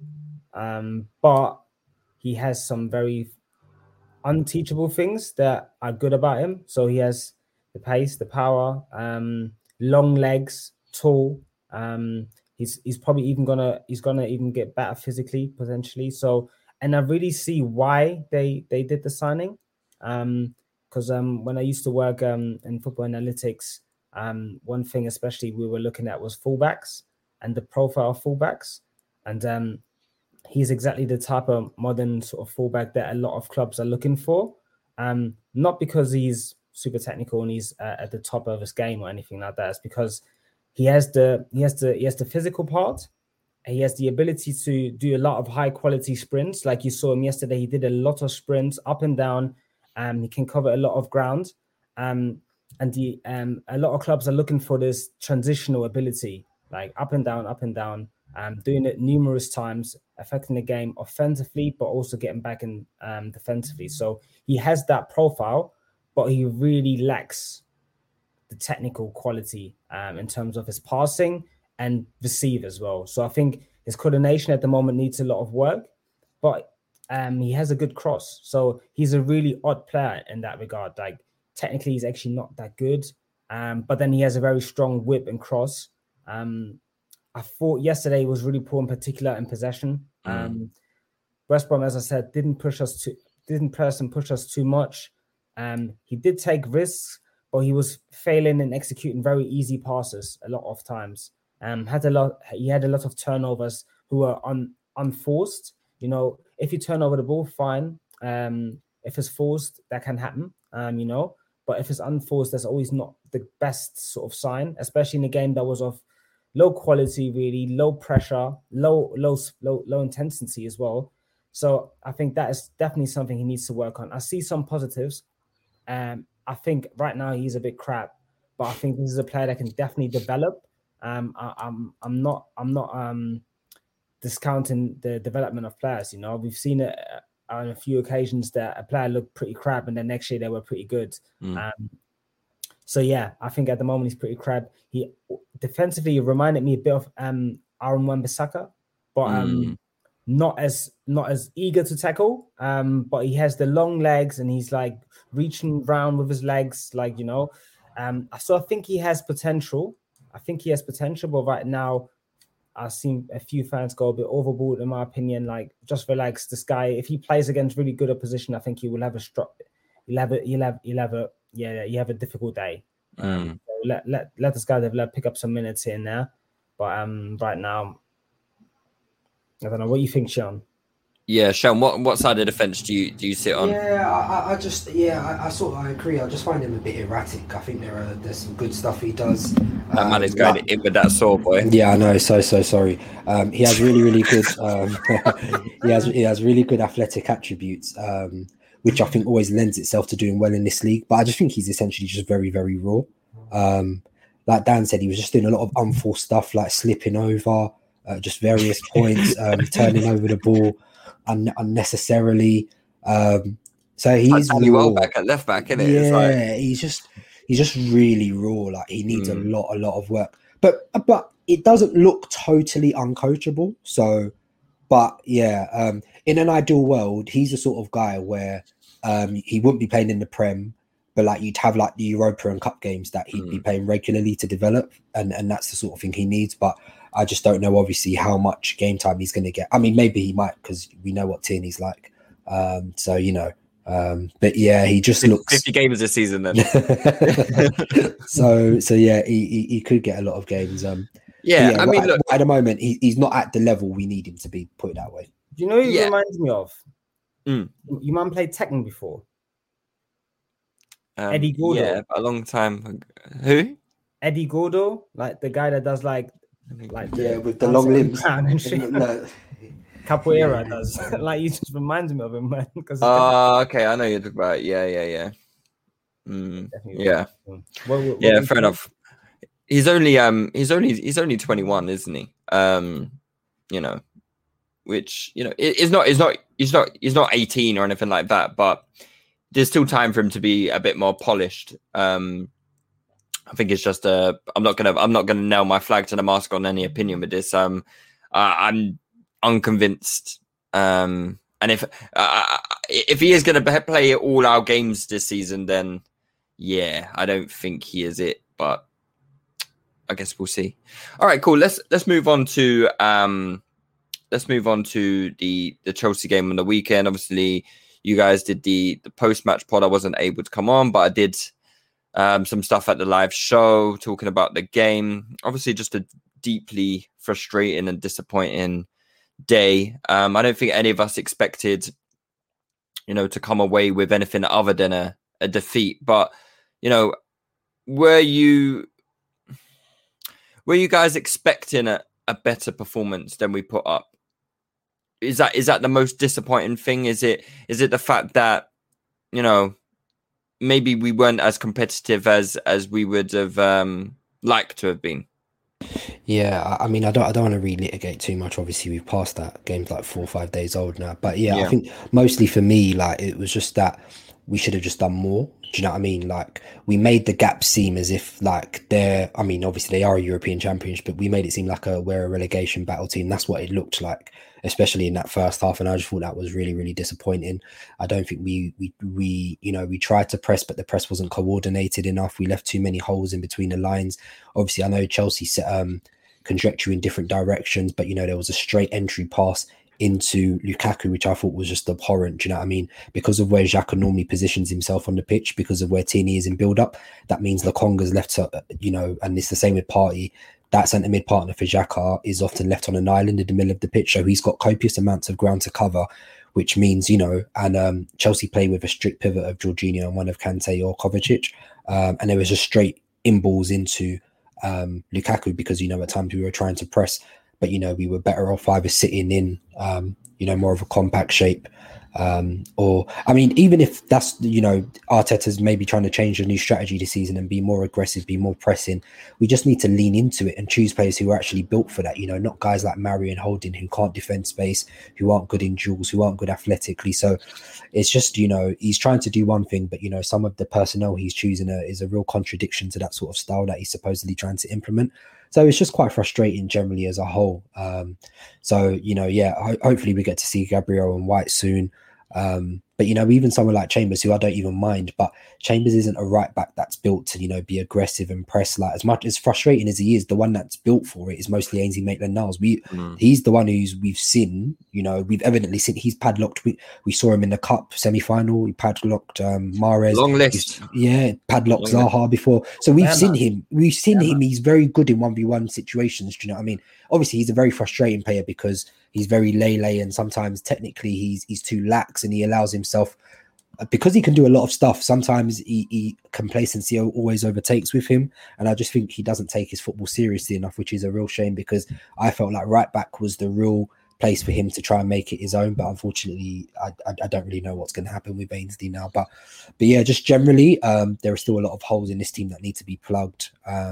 but he has some very unteachable things that are good about him. So he has the pace, the power, long legs, tall. He's probably even gonna get better physically potentially. So, and I really see why they did the signing. Because when I used to work in football analytics, one thing especially we were looking at was fullbacks and the profile of fullbacks, and he's exactly the type of modern sort of fullback that a lot of clubs are looking for. Not because he's super technical and he's at the top of his game or anything like that. It's because he has the physical part. He has the ability to do a lot of high quality sprints. Like you saw him yesterday, he did a lot of sprints up and down. He can cover a lot of ground. And a lot of clubs are looking for this transitional ability, like up and down, doing it numerous times, affecting the game offensively, but also getting back in defensively. So he has that profile, but he really lacks the technical quality in terms of his passing and receive as well. So I think his coordination at the moment needs a lot of work, but he has a good cross. So he's a really odd player in that regard. Like technically he's actually not that good, but then he has a very strong whip and cross. I thought yesterday was really poor in particular in possession. West Brom, as I said, didn't press and push us too much. He did take risks, but he was failing in executing very easy passes a lot of times. He had a lot of turnovers who were unforced. You know, if you turn over the ball, fine. If it's forced, that can happen. You know, but if it's unforced, that's always not the best sort of sign, especially in a game that was of low quality, really low pressure, low intensity as well. So I think that is definitely something he needs to work on. I see some positives. I think right now he's a bit crap, but I think this is a player that can definitely develop. I'm not discounting the development of players. You know, we've seen it on a few occasions that a player looked pretty crap, and then next year they were pretty good. So yeah, I think at the moment he's pretty crap. He defensively reminded me a bit of Aaron Wan-Bissaka, but not as eager to tackle. But he has the long legs and he's like reaching around with his legs, like, you know. So I think he has potential. But right now I've seen a few fans go a bit overboard, in my opinion. Like, just relax. This guy, if he plays against really good opposition, I think he will have a strop. You'll have a difficult day. So let this guy pick up some minutes here and there. But right now, I don't know. What do you think, Sean? Yeah, Sean, what side of the fence do you sit on? Yeah, I sort of agree. I just find him a bit erratic. I think there's some good stuff he does. That man is going in with that sore, boy. Yeah, I know. So sorry. He has really good. He has really good athletic attributes, which I think always lends itself to doing well in this league. But I just think he's essentially just very, very raw. Like Dan said, he was just doing a lot of unforced stuff, like slipping over, just various points, turning over the ball unnecessarily. So he's well back at left back, isn't it? Yeah, he's just really raw. Like, he needs a lot of work. But it doesn't look totally uncoachable. So, but yeah, in an ideal world, he's the sort of guy where he wouldn't be playing in the Prem, but like you'd have like the Europa and Cup games that he'd be playing regularly to develop, and that's the sort of thing he needs. But I just don't know, obviously, how much game time he's going to get. I mean, maybe he might, because we know what Tierney's like. So, you know, but yeah, he just looks 50 games this season then. so yeah, he could get a lot of games. I mean, look, at the moment, he's not at the level we need him to be, put it that way. Do you know who he reminds me of? You man played Tekken before? Eddie Gordo. Yeah, a long time. Who? Eddie Gordo, like the guy that does like with the long limbs and shit. Capoeira does. Like, he just reminds me of him, man. Okay, I know you're talking about. Yeah. Yeah, fair enough. He's only 21, isn't he? You know, which, you know, he's not 18 or anything like that, but there's still time for him to be a bit more polished. I think it's just I'm not gonna nail my flag to the mast on any opinion with this. I'm unconvinced. And if he is gonna play all our games this season, then yeah, I don't think he is it. But I guess we'll see. All right, cool. Let's move on to the Chelsea game on the weekend. Obviously, you guys did the post-match pod. I wasn't able to come on, but I did some stuff at the live show talking about the game. Obviously, just a deeply frustrating and disappointing day. I don't think any of us expected, you know, to come away with anything other than a defeat. But, you know, were you guys expecting a better performance than we put up? Is that the most disappointing thing? Is it the fact that, you know, maybe we weren't as competitive as we would have liked to have been? Yeah, I mean, I don't want to relitigate too much. Obviously, we've passed that. Game's like 4 or 5 days old now. But yeah, I think mostly for me, like, it was just that we should have just done more. Do you know what I mean? Like, we made the gap seem as if, like, I mean, obviously they are a European champions, but we made it seem like we're a relegation battle team. That's what it looked like, especially in that first half. And I just thought that was really, really disappointing. I don't think we tried to press, but the press wasn't coordinated enough. We left too many holes in between the lines. Obviously, I know Chelsea set trajectory in different directions, but, you know, there was a straight entry pass into Lukaku, which I thought was just abhorrent. Do you know what I mean? Because of where Xhaka normally positions himself on the pitch, because of where Tierney is in build-up, that means Lokonga's left, you know, and it's the same with Partey. That centre mid partner for Xhaka is often left on an island in the middle of the pitch, so he's got copious amounts of ground to cover, which means, you know, and Chelsea play with a strict pivot of Jorginho and one of Kante or Kovacic, and there was just straight in balls into Lukaku, because, you know, at times we were trying to press, but, you know, we were better off either sitting in, you know, more of a compact shape, Or, I mean, even if that's, you know, Arteta's maybe trying to change a new strategy this season and be more aggressive, be more pressing, we just need to lean into it and choose players who are actually built for that, you know, not guys like Mari and Holding who can't defend space, who aren't good in duels, who aren't good athletically. So it's just, you know, he's trying to do one thing, but, you know, some of the personnel he's choosing is a real contradiction to that sort of style that he's supposedly trying to implement. So it's just quite frustrating generally as a whole. So, you know, yeah, hopefully we get to see Gabriel and White soon. But, you know, even someone like Chambers, who I don't even mind, but Chambers isn't a right back that's built to, you know, be aggressive and press. Like, as much as frustrating as he is, the one that's built for it is mostly Ainsley Maitland-Niles. He's the one we've seen, you know, we've evidently seen he's padlocked. We saw him in the cup semi-final. He padlocked Mahrez. Long list. Padlocked Zaha before. So we've seen him. We've seen him. He's very good in 1v1 situations. Do you know what I mean? Obviously, he's a very frustrating player because he's very lay, and sometimes technically he's too lax, and he allows himself, because he can do a lot of stuff, sometimes he complacency always overtakes with him, and I just think he doesn't take his football seriously enough, which is a real shame, because I felt like right back was the real place for him to try and make it his own. But unfortunately, I don't really know what's going to happen with Ainsley now. But yeah, just generally, there are still a lot of holes in this team that need to be plugged.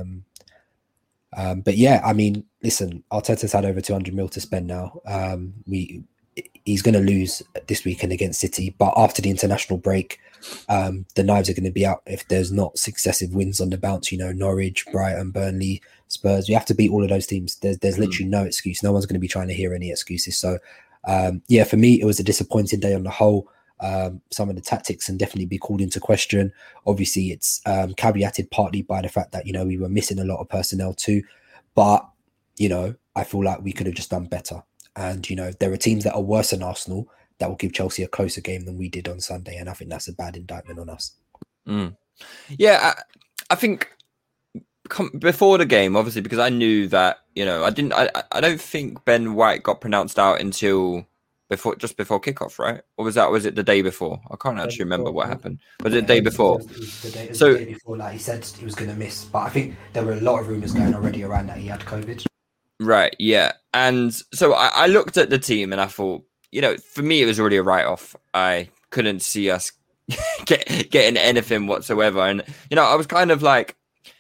But yeah, I mean, listen, Arteta's had over 200 mil to spend now. He's going to lose this weekend against City, but after the international break, the knives are going to be out if there's not successive wins on the bounce. You know, Norwich, Brighton, Burnley, Spurs. We have to beat all of those teams. There's literally no excuse. No one's going to be trying to hear any excuses. So, yeah, for me, it was a disappointing day on the whole. Some of the tactics can definitely be called into question. Obviously, it's caveated partly by the fact that, you know, we were missing a lot of personnel too. But, you know, I feel like we could have just done better. And, you know, there are teams that are worse than Arsenal that will give Chelsea a closer game than we did on Sunday. And I think that's a bad indictment on us. Yeah, I think before the game, obviously, because I knew that, you know, I don't think Ben White got pronounced out until just before kickoff, right? Or was it the day before? I can't actually remember what happened. Was it the day before? It was the day before, like he said he was going to miss. But I think there were a lot of rumours going already around that he had COVID. Right, yeah. And so I looked at the team and I thought, you know, for me, it was already a write-off. I couldn't see us getting anything whatsoever. And, you know, I was kind of like,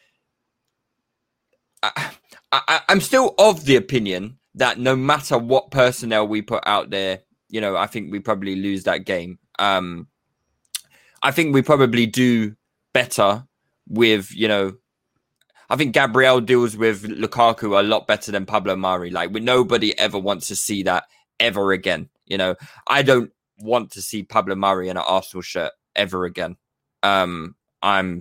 I'm still of the opinion that no matter what personnel we put out there, you know, I think we probably lose that game. I think we probably do better with, you know, I think Gabriel deals with Lukaku a lot better than Pablo Mari. Like, nobody ever wants to see that ever again. You know, I don't want to see Pablo Mari in an Arsenal shirt ever again. You can't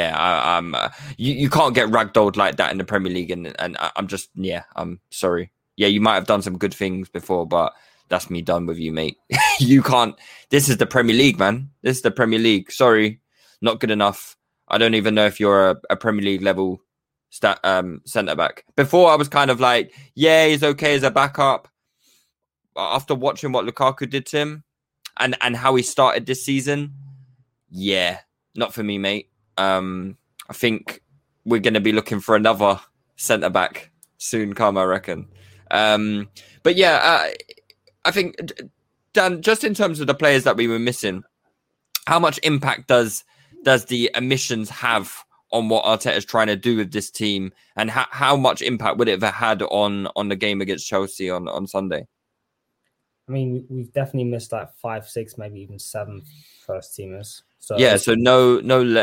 get ragdolled like that in the Premier League. And I'm sorry. Yeah, you might have done some good things before, but that's me done with you, mate. You can't. This is the Premier League, man. This is the Premier League. Sorry, not good enough. I don't even know if you're a Premier League level centre back. Before I was kind of like, yeah, he's okay as a backup. After watching what Lukaku did to him and how he started this season, yeah, not for me, mate. I think we're going to be looking for another centre back soon come, I reckon. But yeah, I think, Dan, just in terms of the players that we were missing, how much impact does the omissions have on what Arteta is trying to do with this team, and how much impact would it have had on the game against Chelsea on Sunday? I mean, we've definitely missed like 5, 6, maybe even 7 first teamers. So yeah, so no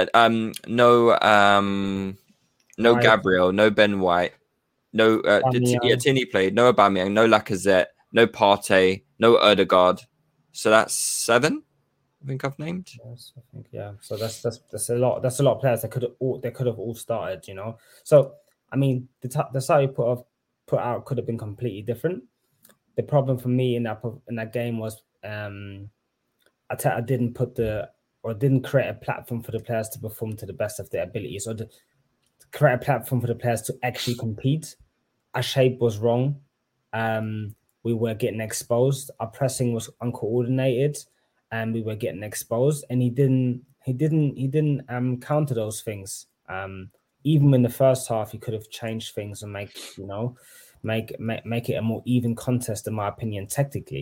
Gabriel, no Ben White, no Tini played, no Aubameyang, no Lacazette, no Partey, no Odegaard. So that's 7. I think I've named. Yes, I think, yeah. So that's a lot. That's a lot of players that could have all started, you know. So I mean, the side you put out could have been completely different. The problem for me in that game was Arteta didn't create a platform for the players to perform to the best of their abilities, or to create a platform for the players to actually compete. Our shape was wrong. We were getting exposed. Our pressing was uncoordinated. And we were getting exposed, and he didn't counter those things. Even in the first half, he could have changed things and make it a more even contest, in my opinion, tactically.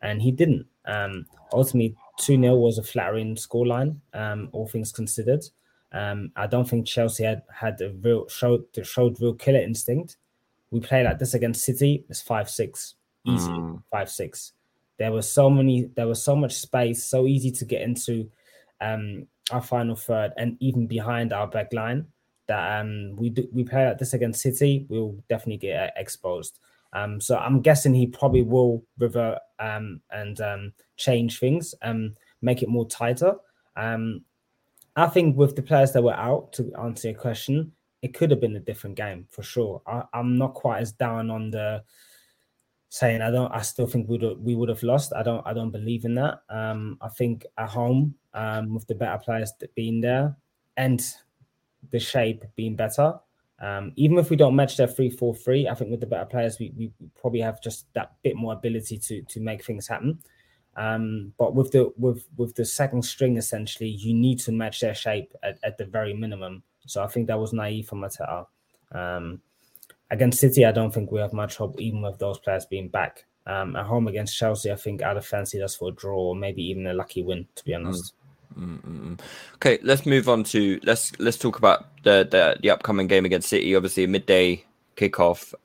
and he didn't. Ultimately, 2-0 was a flattering scoreline, all things considered. I don't think Chelsea had showed real killer instinct. We play like this against City, it's 5-6, easy 5-6. There was so much space, so easy to get into our final third and even behind our back line that we play like this against City, we'll definitely get exposed. So I'm guessing he probably will revert and change things, make it more tighter. I think with the players that were out, to answer your question, it could have been a different game for sure. I'm not quite as down on the saying I still think we would have lost. I don't believe in that. I think at home, with the better players being there and the shape being better, even if we don't match their 3-4-3, I think with the better players, we probably have just that bit more ability to make things happen. But with the second string, essentially, you need to match their shape at the very minimum. So I think that was naive from Mateta. Against City, I don't think we have much hope, even with those players being back. At home against Chelsea, I think I'd have fancied us for a draw or maybe even a lucky win, to be honest. Okay, let's move on to let's talk about the upcoming game against City. Obviously, a midday kickoff.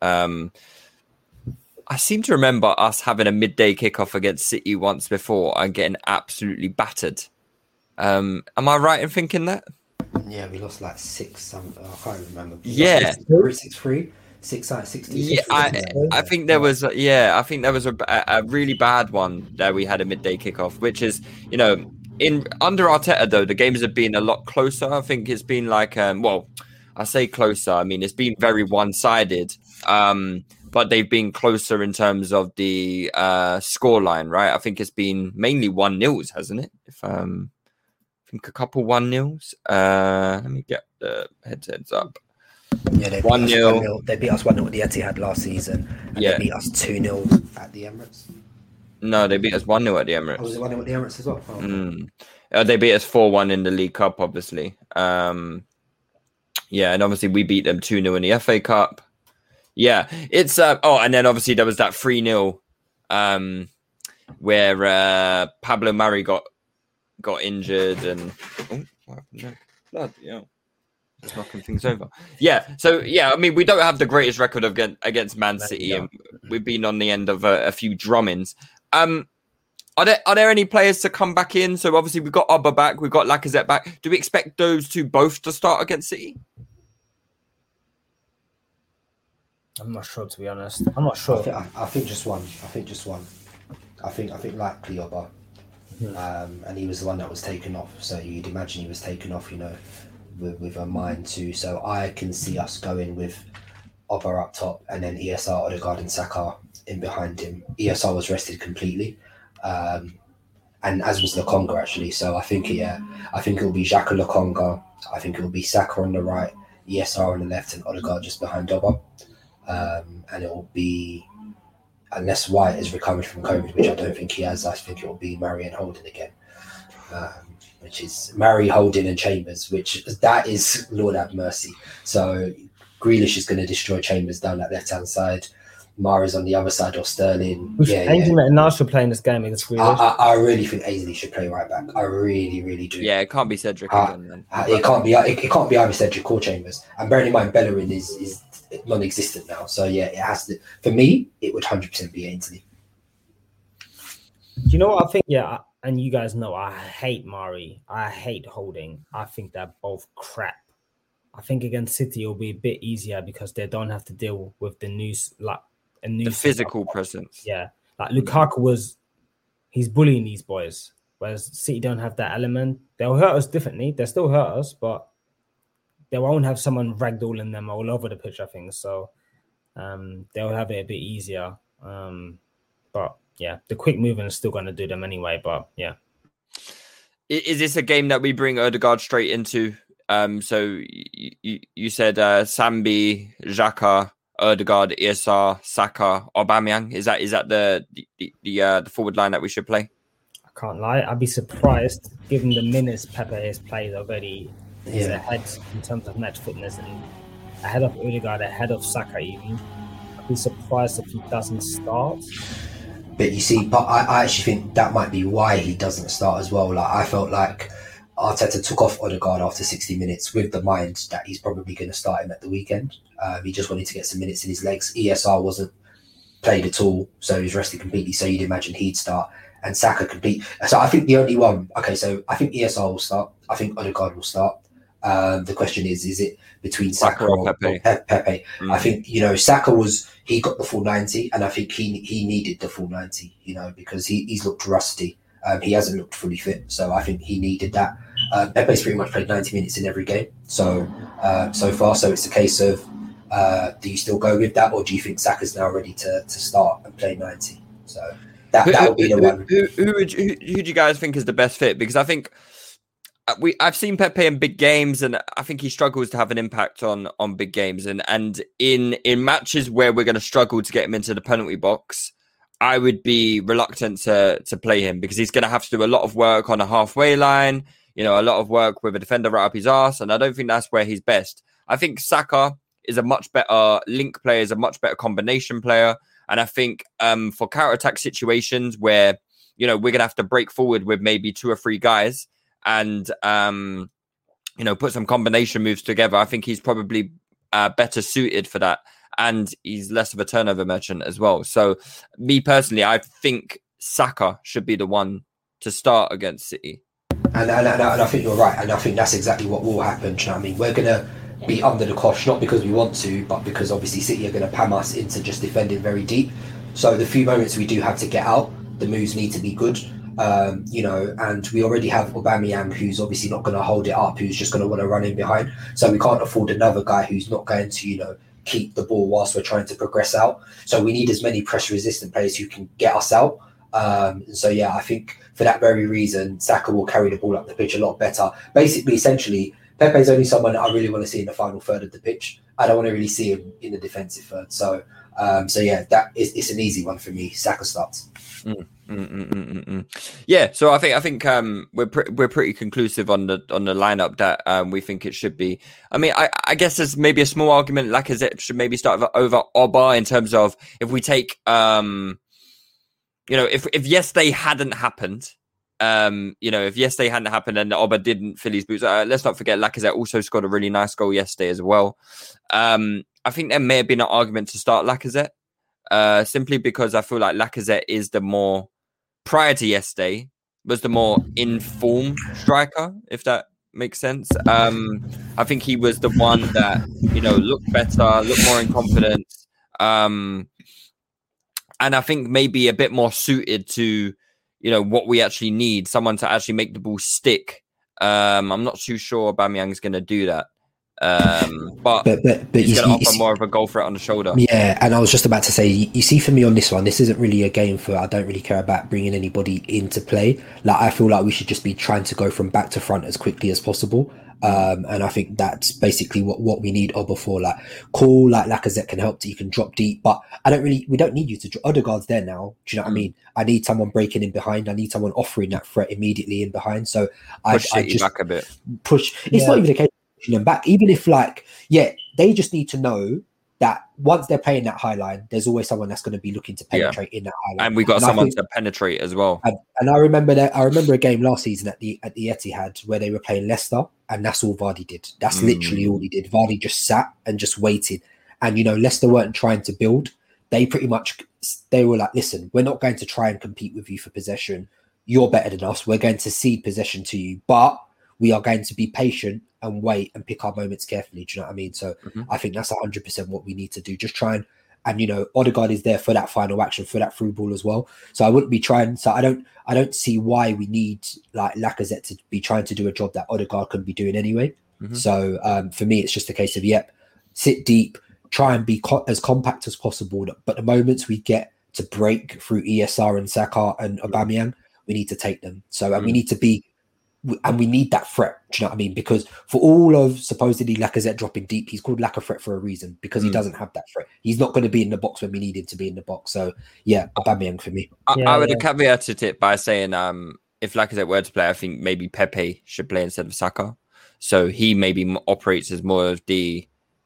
I seem to remember us having a midday kickoff against City once before and getting absolutely battered. Am I right in thinking that? Yeah, we lost like 6. I can't remember. 6-3, 6-2. Yeah, I think there was. I think there was a really bad one that we had a midday kickoff, which is under Arteta though the games have been a lot closer. I think it's been like I say closer. I mean it's been very one-sided. But they've been closer in terms of the scoreline, right? I think it's been mainly 1-0s, hasn't it? I think a couple 1-0s. Let me get the headsets up. Yeah, they 1-0. They beat us 1-0 at the Etihad last season, and they beat us 2-0 at the Emirates. No, they beat us 1-0 at the Emirates. Was it 1-0 at the Emirates as well? They beat us 4-1 in the League Cup, obviously. And obviously we beat them 2-0 in the FA Cup. Yeah, it's and then obviously there was that 3-0 where Pablo Mari got injured and what happened there? Just knocking things over. I mean we don't have the greatest record against Man City, and we've been on the end of a few drummings. Are there any players to come back in? So obviously we've got Oba back, we've got Lacazette back. Do we expect those two both to start against City? I'm not sure, to be honest. I'm not sure. I think just one. I think likely Oba. And he was the one that was taken off. So you'd imagine he was taken off, with a mind too. So I can see us going with Oba up top and then ESR, Odegaard and Saka in behind him. ESR was rested completely. And as was Lokonga actually. So I think it'll be Xhaka Lokonga. I think it'll be Saka on the right, ESR on the left and Odegaard just behind Oba. And it will be, unless White is recovered from COVID, which I don't think he has, I think it will be Murray and Holding again, which is Murray, Holding and Chambers, which that is Lord have mercy. So Grealish is going to destroy Chambers down that left-hand side. Mara's on the other side, or Sterling. And now should play in this game against Grealish. I really think Ainsley should play right back. I really, really do. Yeah, it can't be Cedric again then. It can't be either Cedric or Chambers. And bearing in mind Bellerin is non-existent now. So yeah, it has to. For me, it would 100% be Ainsley. Do you know what I think? Yeah, and you guys know I hate Mari. I hate Holding. I think they're both crap. I think against City it'll be a bit easier because they don't have to deal with the the physical presence. Yeah, like Lukaku he's bullying these boys, whereas City don't have that element. They'll hurt us differently. They'll still hurt us, but they won't have someone ragdolling them all over the pitch, I think. So they'll have it a bit easier. But yeah, the quick movement is still going to do them anyway. But yeah. Is this a game that we bring Odegaard straight into? So you said Sambi, Xhaka, Odegaard, ESR, Saka, Aubameyang. Is that the forward line that we should play? I can't lie. I'd be surprised, given the minutes Pepe has played already. He's ahead in terms of match fitness and ahead of Odegaard, ahead of Saka even. I'd be surprised if he doesn't start. But you see, but I actually think that might be why he doesn't start as well. Like I felt like Arteta took off Odegaard after 60 minutes with the mind that he's probably going to start him at the weekend. He just wanted to get some minutes in his legs. ESR wasn't played at all, so he was rested completely. So you'd imagine he'd start, and Saka complete. So I think the only one. Okay, so I think ESR will start. I think Odegaard will start. The question is it between Saka or Pepe? I think, Saka he got the full 90, and I think he needed the full 90, because he's looked rusty. He hasn't looked fully fit, so I think he needed that. Pepe's pretty much played 90 minutes in every game so far. So it's a case of, do you still go with that, or do you think Saka's now ready to start and play 90? So that would be the one. Who do you guys think is the best fit? Because I think I've seen Pepe in big games, and I think he struggles to have an impact on big games. And in matches where we're going to struggle to get him into the penalty box, I would be reluctant to play him, because he's going to have to do a lot of work on a halfway line, a lot of work with a defender right up his arse, and I don't think that's where he's best. I think Saka is a much better link player, is a much better combination player, and I think for counter-attack situations where, we're going to have to break forward with maybe 2 or 3 guys, and put some combination moves together, I think he's probably better suited for that, and he's less of a turnover merchant as well. So me personally, I think Saka should be the one to start against City. And I think you're right, and I think that's exactly what will happen. Do you know what I mean? We're gonna be under the cosh, not because we want to, but because obviously City are going to pam us into just defending very deep. So the few moments we do have to get out, the moves need to be good. And we already have Aubameyang, who's obviously not going to hold it up, who's just going to want to run in behind. So we can't afford another guy who's not going to, keep the ball whilst we're trying to progress out. So we need as many pressure-resistant players who can get us out. I think for that very reason, Saka will carry the ball up the pitch a lot better. Basically, essentially, Pepe's only someone that I really want to see in the final third of the pitch. I don't want to really see him in the defensive third. So it's an easy one for me. Saka starts. Yeah, so I think we're pretty conclusive on the lineup that we think it should be. I mean, I guess there's maybe a small argument Lacazette should maybe start over Oba, in terms of if we take if yesterday hadn't happened. If yesterday hadn't happened and Oba didn't fill his boots, let's not forget Lacazette also scored a really nice goal yesterday as well. I think there may have been an argument to start Lacazette, simply because I feel like Lacazette is the more, prior to yesterday, was the more in-form striker, if that makes sense. I think he was the one that, looked better, looked more in confidence. And I think maybe a bit more suited to, what we actually need, someone to actually make the ball stick. I'm not too sure Aubameyang is going to do that. But he's going to offer more of a goal threat on the shoulder. Yeah, and I was just about to say, you see, for me on this one, this isn't really a game for, I don't really care about bringing anybody into play. Like, I feel like we should just be trying to go from back to front as quickly as possible. And I think that's basically what we need Oba for. Like, cool, like Lacazette can help, you can drop deep, but we don't need you to. Odegaard's there now. Do you know what I mean? I need someone breaking in behind. I need someone offering that threat immediately in behind. So I just back a bit. Push. It's not even a case of pushing them back. Even if they just need to know that once they're playing that high line, there's always someone that's going to be looking to penetrate in that high line. And we got someone to penetrate as well. And I remember a game last season at the Etihad where they were playing Leicester, and that's all Vardy did. That's literally all he did. Vardy just sat and just waited. And, Leicester weren't trying to build. They were like, listen, we're not going to try and compete with you for possession. You're better than us. We're going to cede possession to you, but we are going to be patient and wait and pick our moments carefully. Do you know what I mean? So I think that's 100% what we need to do. Just try and Odegaard is there for that final action, for that through ball as well. So I wouldn't be trying. So I don't see why we need like Lacazette to be trying to do a job that Odegaard can be doing anyway. So for me, it's just a case of, sit deep, try and be as compact as possible. But the moments we get to break through ESR and Saka and Aubameyang, we need to take them. So and we need to be, and we need that threat. Do you know what I mean? Because for all of supposedly Lacazette dropping deep, he's called lack of threat for a reason, because he doesn't have that threat. He's not going to be in the box when we need him to be in the box. So Aubameyang for me. I would have caveated it by saying, if Lacazette were to play, I think maybe Pepe should play instead of Saka. So he maybe operates as more of the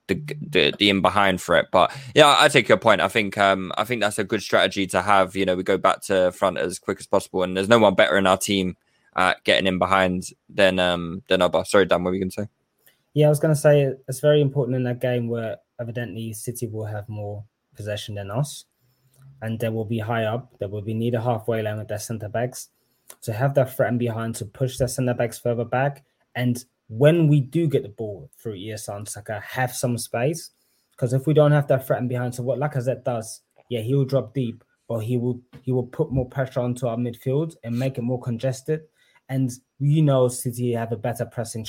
the in behind threat. But yeah, I take your point. I think that's a good strategy to have. You know, we go back to front as quick as possible, and there's no one better in our team at getting in behind than Abba. Sorry, Dan, what were you going to say? Yeah, I was going to say it's very important in that game where evidently City will have more possession than us, and they will be high up. They will be near the halfway line with their centre backs to have that threat in behind to push their centre backs further back. And when we do get the ball through Iyasar Saka, have some space, because if we don't have that threat in behind, so what Lacazette does, yeah, he will drop deep, but he will put more pressure onto our midfield and make it more congested. And City have a better pressing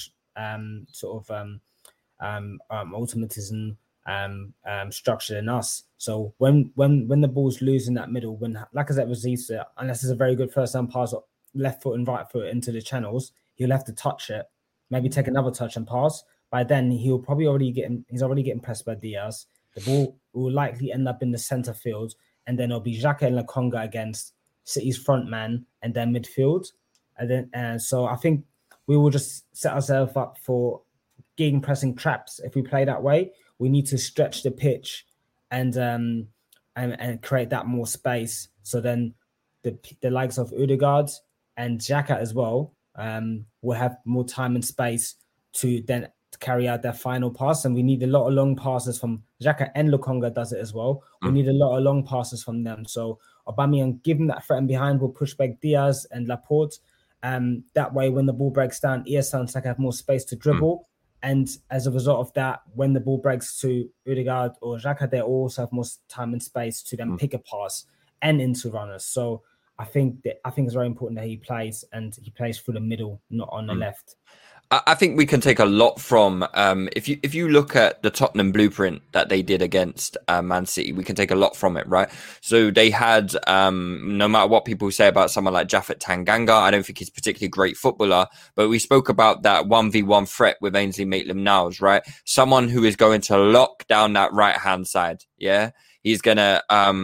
automatism structure than us. So when the ball's loose in that middle, when Lacazette receives it, unless it's a very good first-hand pass, left foot and right foot into the channels, he'll have to touch it, maybe take another touch and pass. By then, he's already getting pressed by Diaz. The ball will likely end up in the centre field, and then it'll be Xhaka and Lokonga against City's front man and their midfield. And then, so I think we will just set ourselves up for gegenpressing traps. If we play that way, we need to stretch the pitch and create that more space. So then the likes of Odegaard and Xhaka as well will have more time and space to then carry out their final pass. And we need a lot of long passes from Xhaka, and Lokonga does it as well. We need a lot of long passes from them. So Aubameyang, given that threat in behind, will push back Diaz and Laporte. That way, when the ball breaks down, Iyasar Saka have more space to dribble. And as a result of that, when the ball breaks to Odegaard or Xhaka, they also have more time and space to then pick a pass and into runners. So I think it's very important that he plays, and he plays through the middle, not on the left. I think we can take a lot from if you look at the Tottenham blueprint that they did against Man City, we can take a lot from it, right? So they had no matter what people say about someone like Japhet Tanganga, I don't think he's a particularly great footballer, but we spoke about that 1v1 threat with Ainsley Maitland-Niles, right? Someone who is going to lock down that right hand side. Yeah, he's gonna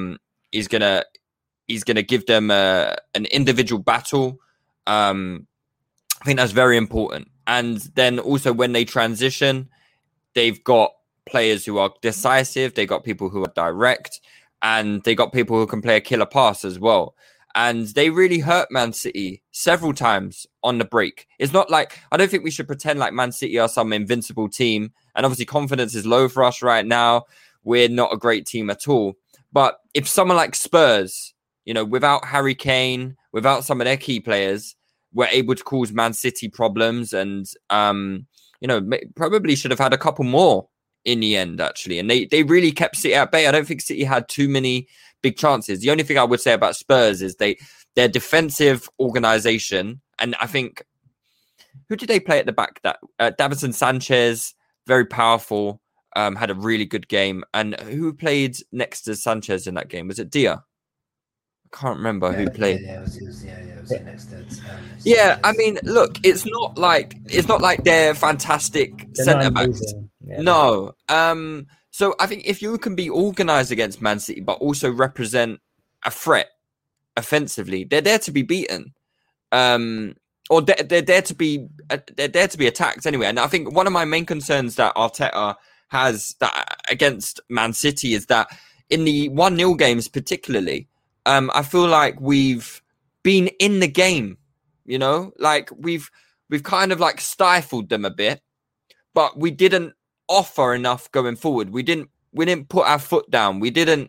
give them an individual battle. I think that's very important. And then also when they transition, they've got players who are decisive. They got people who are direct, and they got people who can play a killer pass as well. And they really hurt Man City several times on the break. It's not like, I don't think we should pretend like Man City are some invincible team. And obviously confidence is low for us right now. We're not a great team at all. But if someone like Spurs, without Harry Kane, without some of their key players, were able to cause Man City problems, and probably should have had a couple more in the end, actually. And they really kept City at bay. I don't think City had too many big chances. The only thing I would say about Spurs is their defensive organization, and I think, who did they play at the back? That Davinson Sanchez, very powerful, had a really good game. And who played next to Sanchez in that game? Was it Dia? Can't remember who played. It was next to I mean, look, it's not like they're fantastic centre backs. No. So I think if you can be organised against Man City, but also represent a threat offensively, they're there to be beaten, or they're there to be attacked anyway. And I think one of my main concerns that Arteta has that against Man City is that in the 1-0 games, particularly. I feel like we've been in the game, like we've kind of like stifled them a bit, but we didn't offer enough going forward. We didn't put our foot down. We didn't,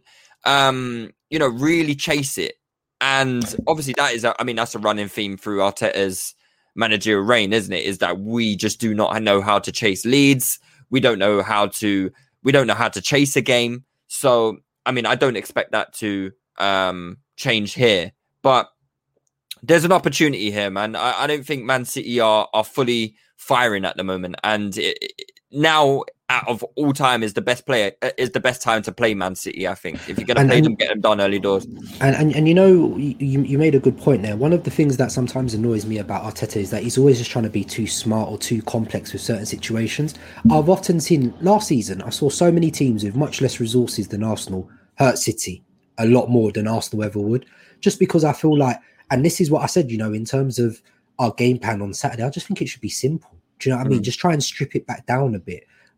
really chase it. And obviously that's a running theme through Arteta's managerial reign, isn't it? Is that we just do not know how to chase leads. We don't know how to chase a game. So, I don't expect that to change here, but there's an opportunity here, man. I don't think Man City are fully firing at the moment, and now out of all time is the best time to play Man City. I think if you're going to play them, get them done early doors. And you made a good point there. One of the things that sometimes annoys me about Arteta is that he's always just trying to be too smart or too complex with certain situations. I've often seen last season, I saw so many teams with much less resources than Arsenal hurt City a lot more than Arsenal ever would, just because I feel like, and this is what I said, in terms of our game plan on Saturday, I just think it should be simple. Do you know what I mean? Just try and strip it back down a bit.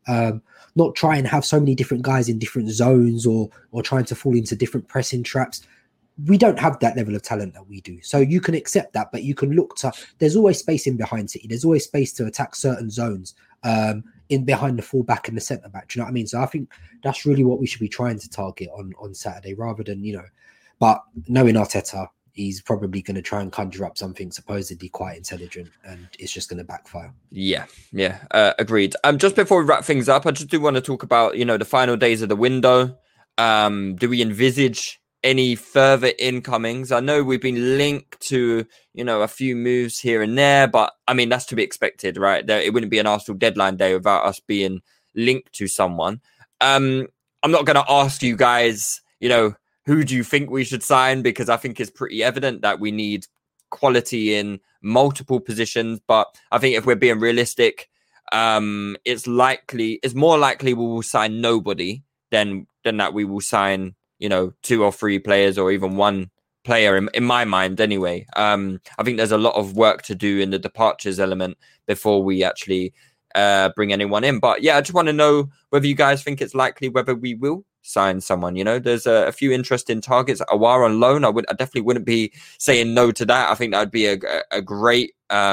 not try and have so many different guys in different zones or trying to fall into different pressing traps. We don't have that level of talent that we do. So you can accept that, but you can look to, there's always space in behind City. There's always space to attack certain zones in behind the fullback and the centre back. Do you know what I mean? So I think that's really what we should be trying to target on Saturday rather than, but knowing Arteta, he's probably going to try and conjure up something supposedly quite intelligent, and it's just going to backfire. Yeah, agreed. Just before we wrap things up, I just do want to talk about, the final days of the window. Do we envisage any further incomings? I know we've been linked to, a few moves here and there, but I mean, that's to be expected, right? It wouldn't be an Arsenal deadline day without us being linked to someone. I'm not going to ask you guys, who do you think we should sign? Because I think it's pretty evident that we need quality in multiple positions. But I think if we're being realistic, it's more likely we will sign nobody than that we will sign, 2 or 3 players or even 1 player in my mind anyway. I think there's a lot of work to do in the departures element before we actually bring anyone in. But yeah, I just want to know whether you guys think it's likely whether we will sign someone. There's a few interesting targets. Aouar on loan, I definitely wouldn't be saying no to that. I think that would be a great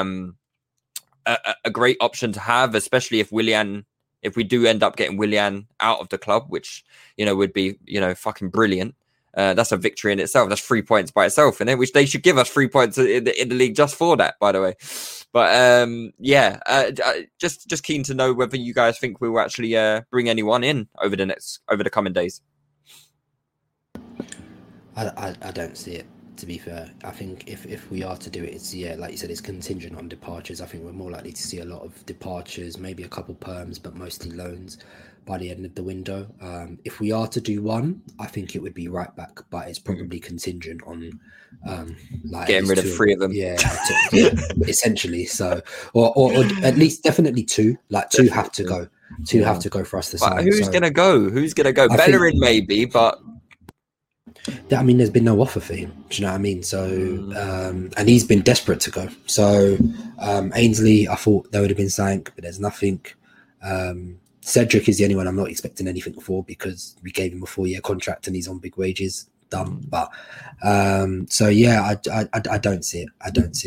a great option to have, especially if we do end up getting Willian out of the club, which would be fucking brilliant. That's a victory in itself. That's 3 points by itself, and which they should give us 3 points in the league just for that, by the way. But just keen to know whether you guys think we will actually bring anyone in over the coming days. I don't see it, to be fair. I think if we are to do it, it's like you said, it's contingent on departures. I think we're more likely to see a lot of departures, maybe a couple perms, but mostly loans by the end of the window. If we are to do one, I think it would be right back, but it's probably contingent on getting rid of 3 of them. Yeah, essentially. So, or at least definitely 2. Like 2 have to go. 2 have to go for us to sign. Who's gonna go? Bellerin maybe, but I mean, there's been no offer for him. Do you know what I mean? So, and he's been desperate to go. So, Ainsley, I thought there would have been something, but there's nothing. Cedric is the only one I'm not expecting anything for because we gave him a 4-year contract and he's on big wages. Dumb, but so yeah, I don't see it. I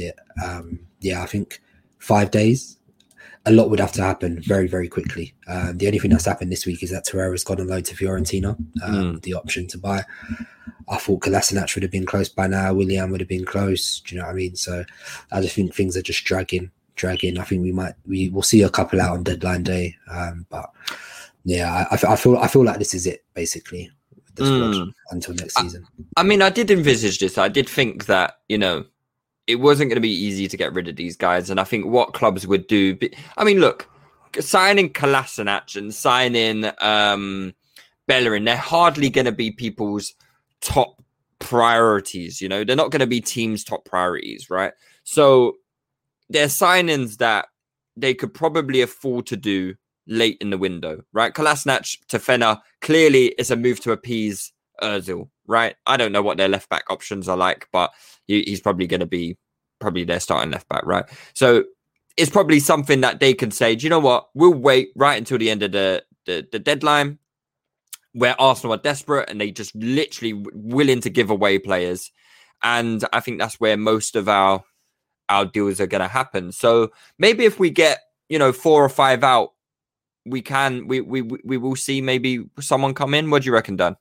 think 5 days, a lot would have to happen very, very quickly. The only thing that's happened this week is that Torreira's gone on loan to Fiorentina, the option to buy. I thought Kolasinac would have been close by now. Willian would have been close. Do you know what I mean? So I just think things are just dragging. I think we will see a couple out on deadline day. But yeah, I feel like this is it basically with the squad until next season. I mean, I did envisage this. I did think that, it wasn't going to be easy to get rid of these guys. And I think what clubs would do, I mean, look, signing Kolasinac and signing Bellerin, they're hardly going to be people's top priorities. They're not going to be teams' top priorities, right? So they're signings that they could probably afford to do late in the window, right? Kolasinac to Fener, clearly it's a move to appease Ozil, right? I don't know what their left back options are like, but he's probably going to be their starting left back, right? So it's probably something that they can say, do you know what? We'll wait right until the end of the deadline where Arsenal are desperate and they just literally willing to give away players. And I think that's where most of our deals are going to happen. So maybe if we get, 4 or 5 out, we will see maybe someone come in. What do you reckon, Dan?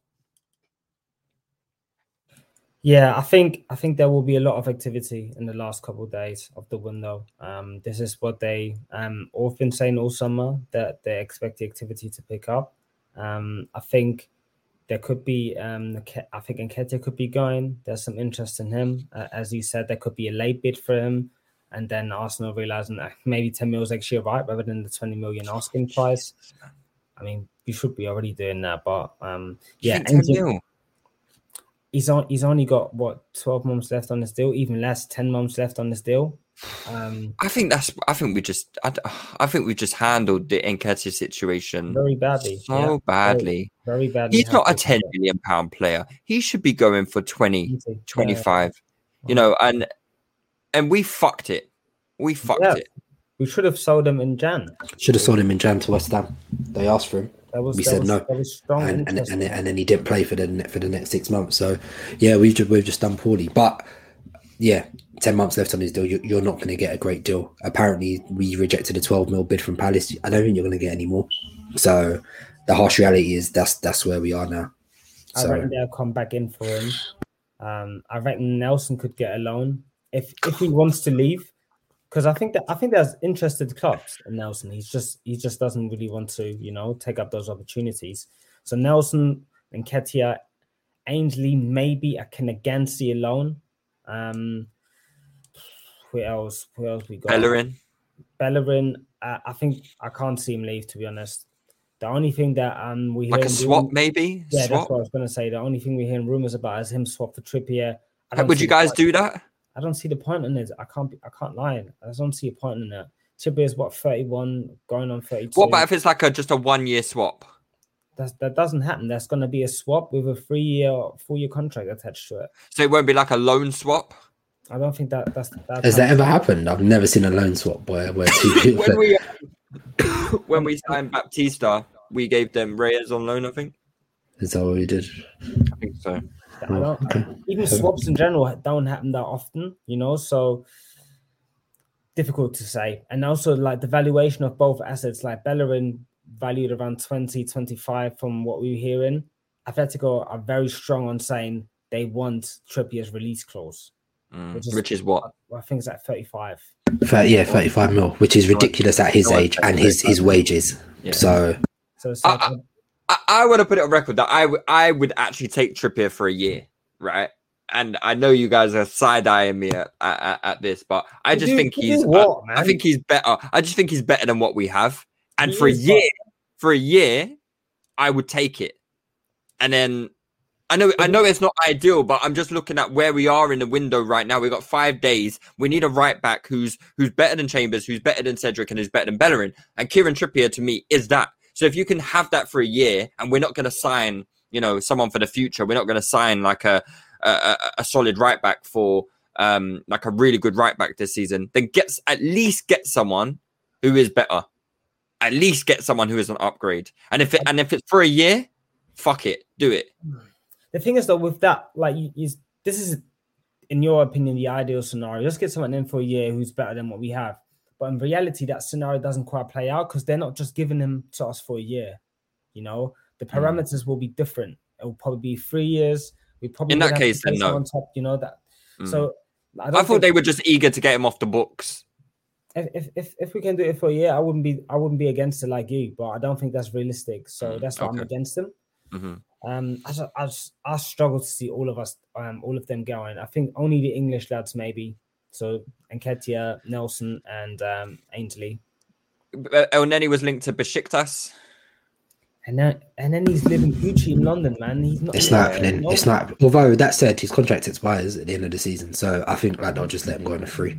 Yeah, I think there will be a lot of activity in the last couple of days of the window. This is what they all been saying all summer, that they expect the activity to pick up. I think there could be, I think Nketiah could be going. There's some interest in him. As you said, there could be a late bid for him. And then Arsenal realising that maybe 10 mil is actually right rather than the 20 million asking price. I mean, we should be already doing that. But yeah, he's only got, 12 months left on this deal? Even less, 10 months left on this deal. I think we just handled the Nketiah situation very badly. Badly. Very badly. He's not a £10 million player. He should be going for 20, 25. And we fucked it. We fucked it. We should have sold him in Jan. Should have sold him in Jan to West Ham. They asked for him. We said no. There was strong and interest. then he didn't play for the next 6 months. So yeah, we've just done poorly. But yeah, 10 months left on his deal. You're not going to get a great deal. Apparently, we rejected a 12 mil bid from Palace. I don't think you're going to get any more. So the harsh reality is that's where we are now. I reckon they'll come back in for him. I reckon Nelson could get a loan if he wants to leave, because I think there's interested clubs in Nelson. He just doesn't really want to take up those opportunities. So Nelson and Nketiah, Ainsley, maybe I can again see a loan. Who else we got? Bellerin. I think I can't see him leave, to be honest. The only thing that we hear like a swap, maybe. Yeah, that's what I was going to say. The only thing we're hearing rumors about is him swap for Trippier. Would you guys do that? I don't see the point in it. I can't lie. I just don't see a point in it. Trippier is 31, going on 32. What about if it's like just a 1 year swap? That doesn't happen. There's going to be a swap with a 4-year contract attached to it. So it won't be like a loan swap? I don't think that's has that ever happened? I've never seen a loan swap where two when we signed Baptista, we gave them Reyes on loan, I think. Is that what we did? I think so. Even swaps in general don't happen that often, so difficult to say. And also, like, the valuation of both assets, like Bellerin valued around 20, 25 from what we were hearing. Atletico are very strong on saying they want Trippier's release clause. Which is what? I think it's at 35. 35 mil, which is ridiculous at his age and his wages. Yeah. So I want to put it on record that I would actually take Trippier for a year, right? And I know you guys are side-eyeing me at this, but I just think I think he's better. I just think he's better than what we have. And for a year, I would take it. And then I know it's not ideal, but I'm just looking at where we are in the window right now. We've got 5 days. We need a right back who's better than Chambers, who's better than Cedric, and who's better than Bellerin. And Kieran Trippier, to me, is that. So if you can have that for a year, and we're not going to sign, someone for the future, we're not going to sign like a solid right back for like a really good right back this season, then at least get someone who is better. At least get someone who is an upgrade. And if it's for a year, fuck it, do it. The thing is, though, with that, like, this is, in your opinion, the ideal scenario. Just get someone in for a year who's better than what we have. But in reality, that scenario doesn't quite play out because they're not just giving him to us for a year. The parameters will be different. It will probably be 3 years. We probably in that case, then no. On top, that. So I thought they were just eager to get him off the books. If we can do it for a year, I wouldn't be against it like you, but I don't think that's realistic. So that's why I'm against them. Mm-hmm. I struggle to see all of them going. I think only the English lads maybe. So Nketiah, Nelson, and Ainsley. El Neni was linked to Besiktas. And then he's living Gucci in London, man. He's not. It's not happening. It's not. Although that said, his contract expires at the end of the season, so I think they'll just let him go on a free.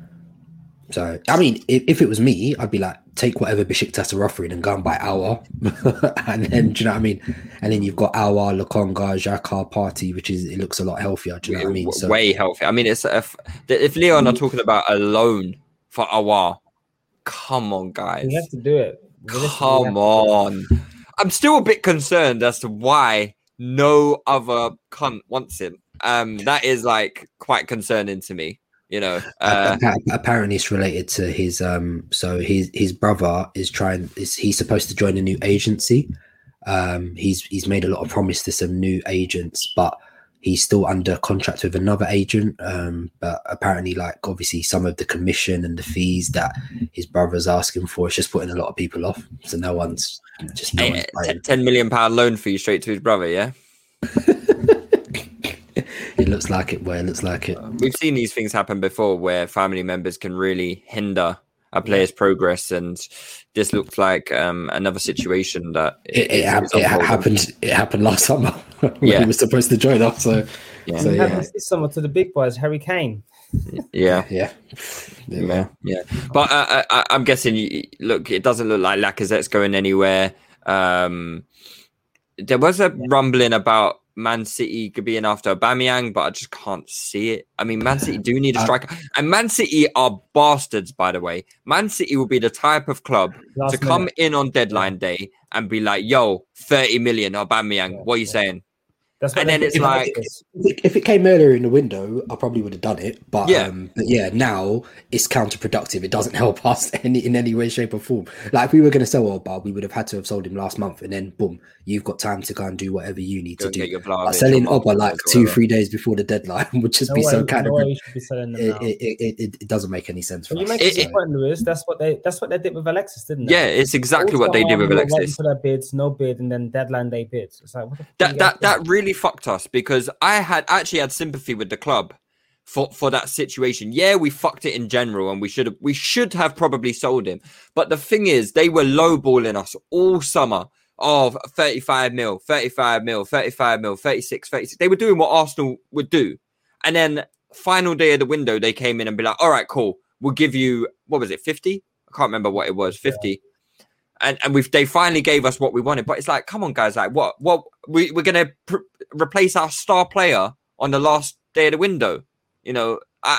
So I mean, if it was me, I'd be like, take whatever Besiktas are offering and go and buy Aouar, and then do you know what I mean? And then you've got Aouar, Lokonga, Xhaka, Partey, it looks a lot healthier. Do you know what I mean? So, way healthier. I mean, it's if Leon are talking about a loan for Aouar, come on, guys, we have to do it. Come on. I'm still a bit concerned as to why no other cunt wants him. That is like quite concerning to me. Apparently it's related to his so his brother he's supposed to join a new agency. He's made a lot of promise to some new agents, but he's still under contract with another agent. But apparently, like, obviously some of the commission and the fees that his brother's asking for is just putting a lot of people off. So no one's 10 million pound loan fee straight to his brother, yeah. It looks like it. We've seen these things happen before where family members can really hinder a player's progress, and this looks like another situation that it happened. It happened last summer when he was supposed to join us. So this summer to the big boys, Harry Kane. Yeah. But I'm guessing. Look, it doesn't look like Lacazette's going anywhere. There was a rumbling about Man City could be in after Aubameyang, but I just can't see it. I mean, Man City do need a striker. And Man City are bastards, by the way. Man City will be the type of club to come in on deadline day and be like, yo, 30 million Aubameyang. What are you saying? And then it's like, if it came earlier in the window, I probably would have done it. But now it's counterproductive. It doesn't help us in any way, shape, or form. Like if we were going to sell Oba, we would have had to have sold him last month, and then boom, you've got time to go and do whatever you need to do. But selling Oba like 2-3 days before the deadline would just be so kind of. It doesn't make any sense for us. You make it point, Lewis. That's what they did with Alexis, didn't they? Yeah, it's exactly what they did with Alexis. For their bids, no bid, and then deadline day bids. It's like what that really fucked us, because I actually had sympathy with the club for that situation. Yeah, we fucked it in general, and we should have probably sold him. But the thing is, they were lowballing us all summer of 35 mil, 35 mil, 35 mil, 36. They were doing what Arsenal would do. And then final day of the window, they came in and be like, all right, cool. We'll give you, what was it, 50? I can't remember what it was, 50. Yeah. And they finally gave us what we wanted. But it's like, come on, guys, like what we're going to replace our star player on the last day of the window. You know,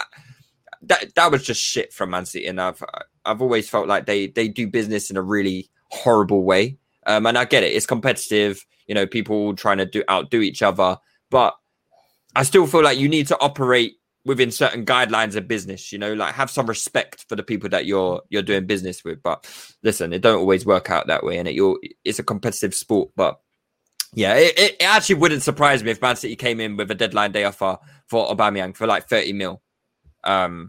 that was just shit from Man City. And I've always felt like they do business in a really horrible way. And I get it. It's competitive. You know, people trying to outdo each other. But I still feel like you need to operate within certain guidelines of business, you know, like have some respect for the people that you're doing business with. But listen, it don't always work out that way, and it's a competitive sport. But yeah, it actually wouldn't surprise me if Man City came in with a deadline day offer for Aubameyang for like 30 mil, and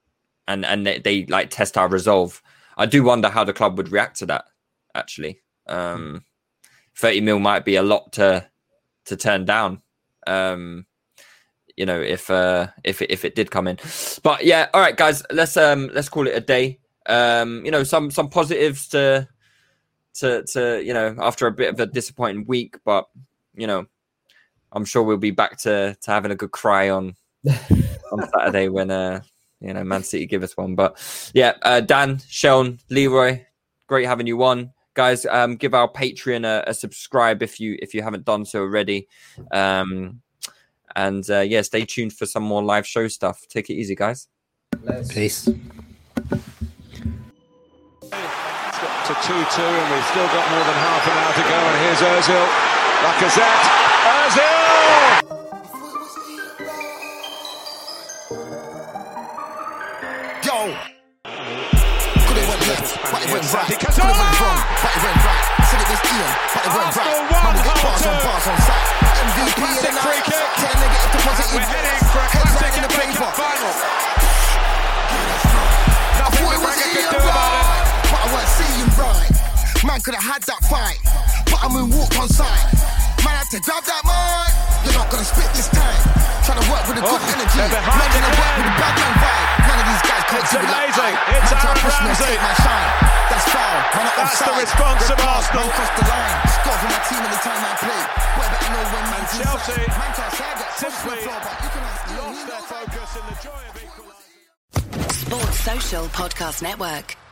they like test our resolve. I do wonder how the club would react to that. Actually, 30 mil might be a lot to turn down. You know, if it did come in. But yeah, all right, guys, let's call it a day. You know, some positives to you know, after a bit of a disappointing week, but you know, I'm sure we'll be back to having a good cry on Saturday when you know, Man City give us one. But yeah, Dan, Sean, Leroy, great having you on. Guys, give our Patreon a subscribe if you haven't done so already. And yeah, stay tuned for some more live show stuff. Take it easy, guys. Peace. To 2-2, and we've still got more than half an hour to go. And here's Ozil, Lacazette, Ozil! Yo, could it went left, but it went right. Could it went wrong, but it went right. Said it was Ian, but it went right. Man, we get bars on side. MVP in the night, turn negative to positive. We're heading for a classic in the final. Nothing the Braga could do about it. But I weren't seeing right. Man could have had that fight, but I moonwalked on side. Man had to grab that mic. You're not gonna spit this time. Trying to work with a good energy. Man gonna work with a bad man vibe. None of these guys can't do it like that. It's Aaron Ramsey. My shine. That's foul. That's the response of Arsenal. Across the line. Score for my team anytime I play. Whether I know when man's Chelsea simply lost their focus in the joy of equalising. Sports Social Podcast Network.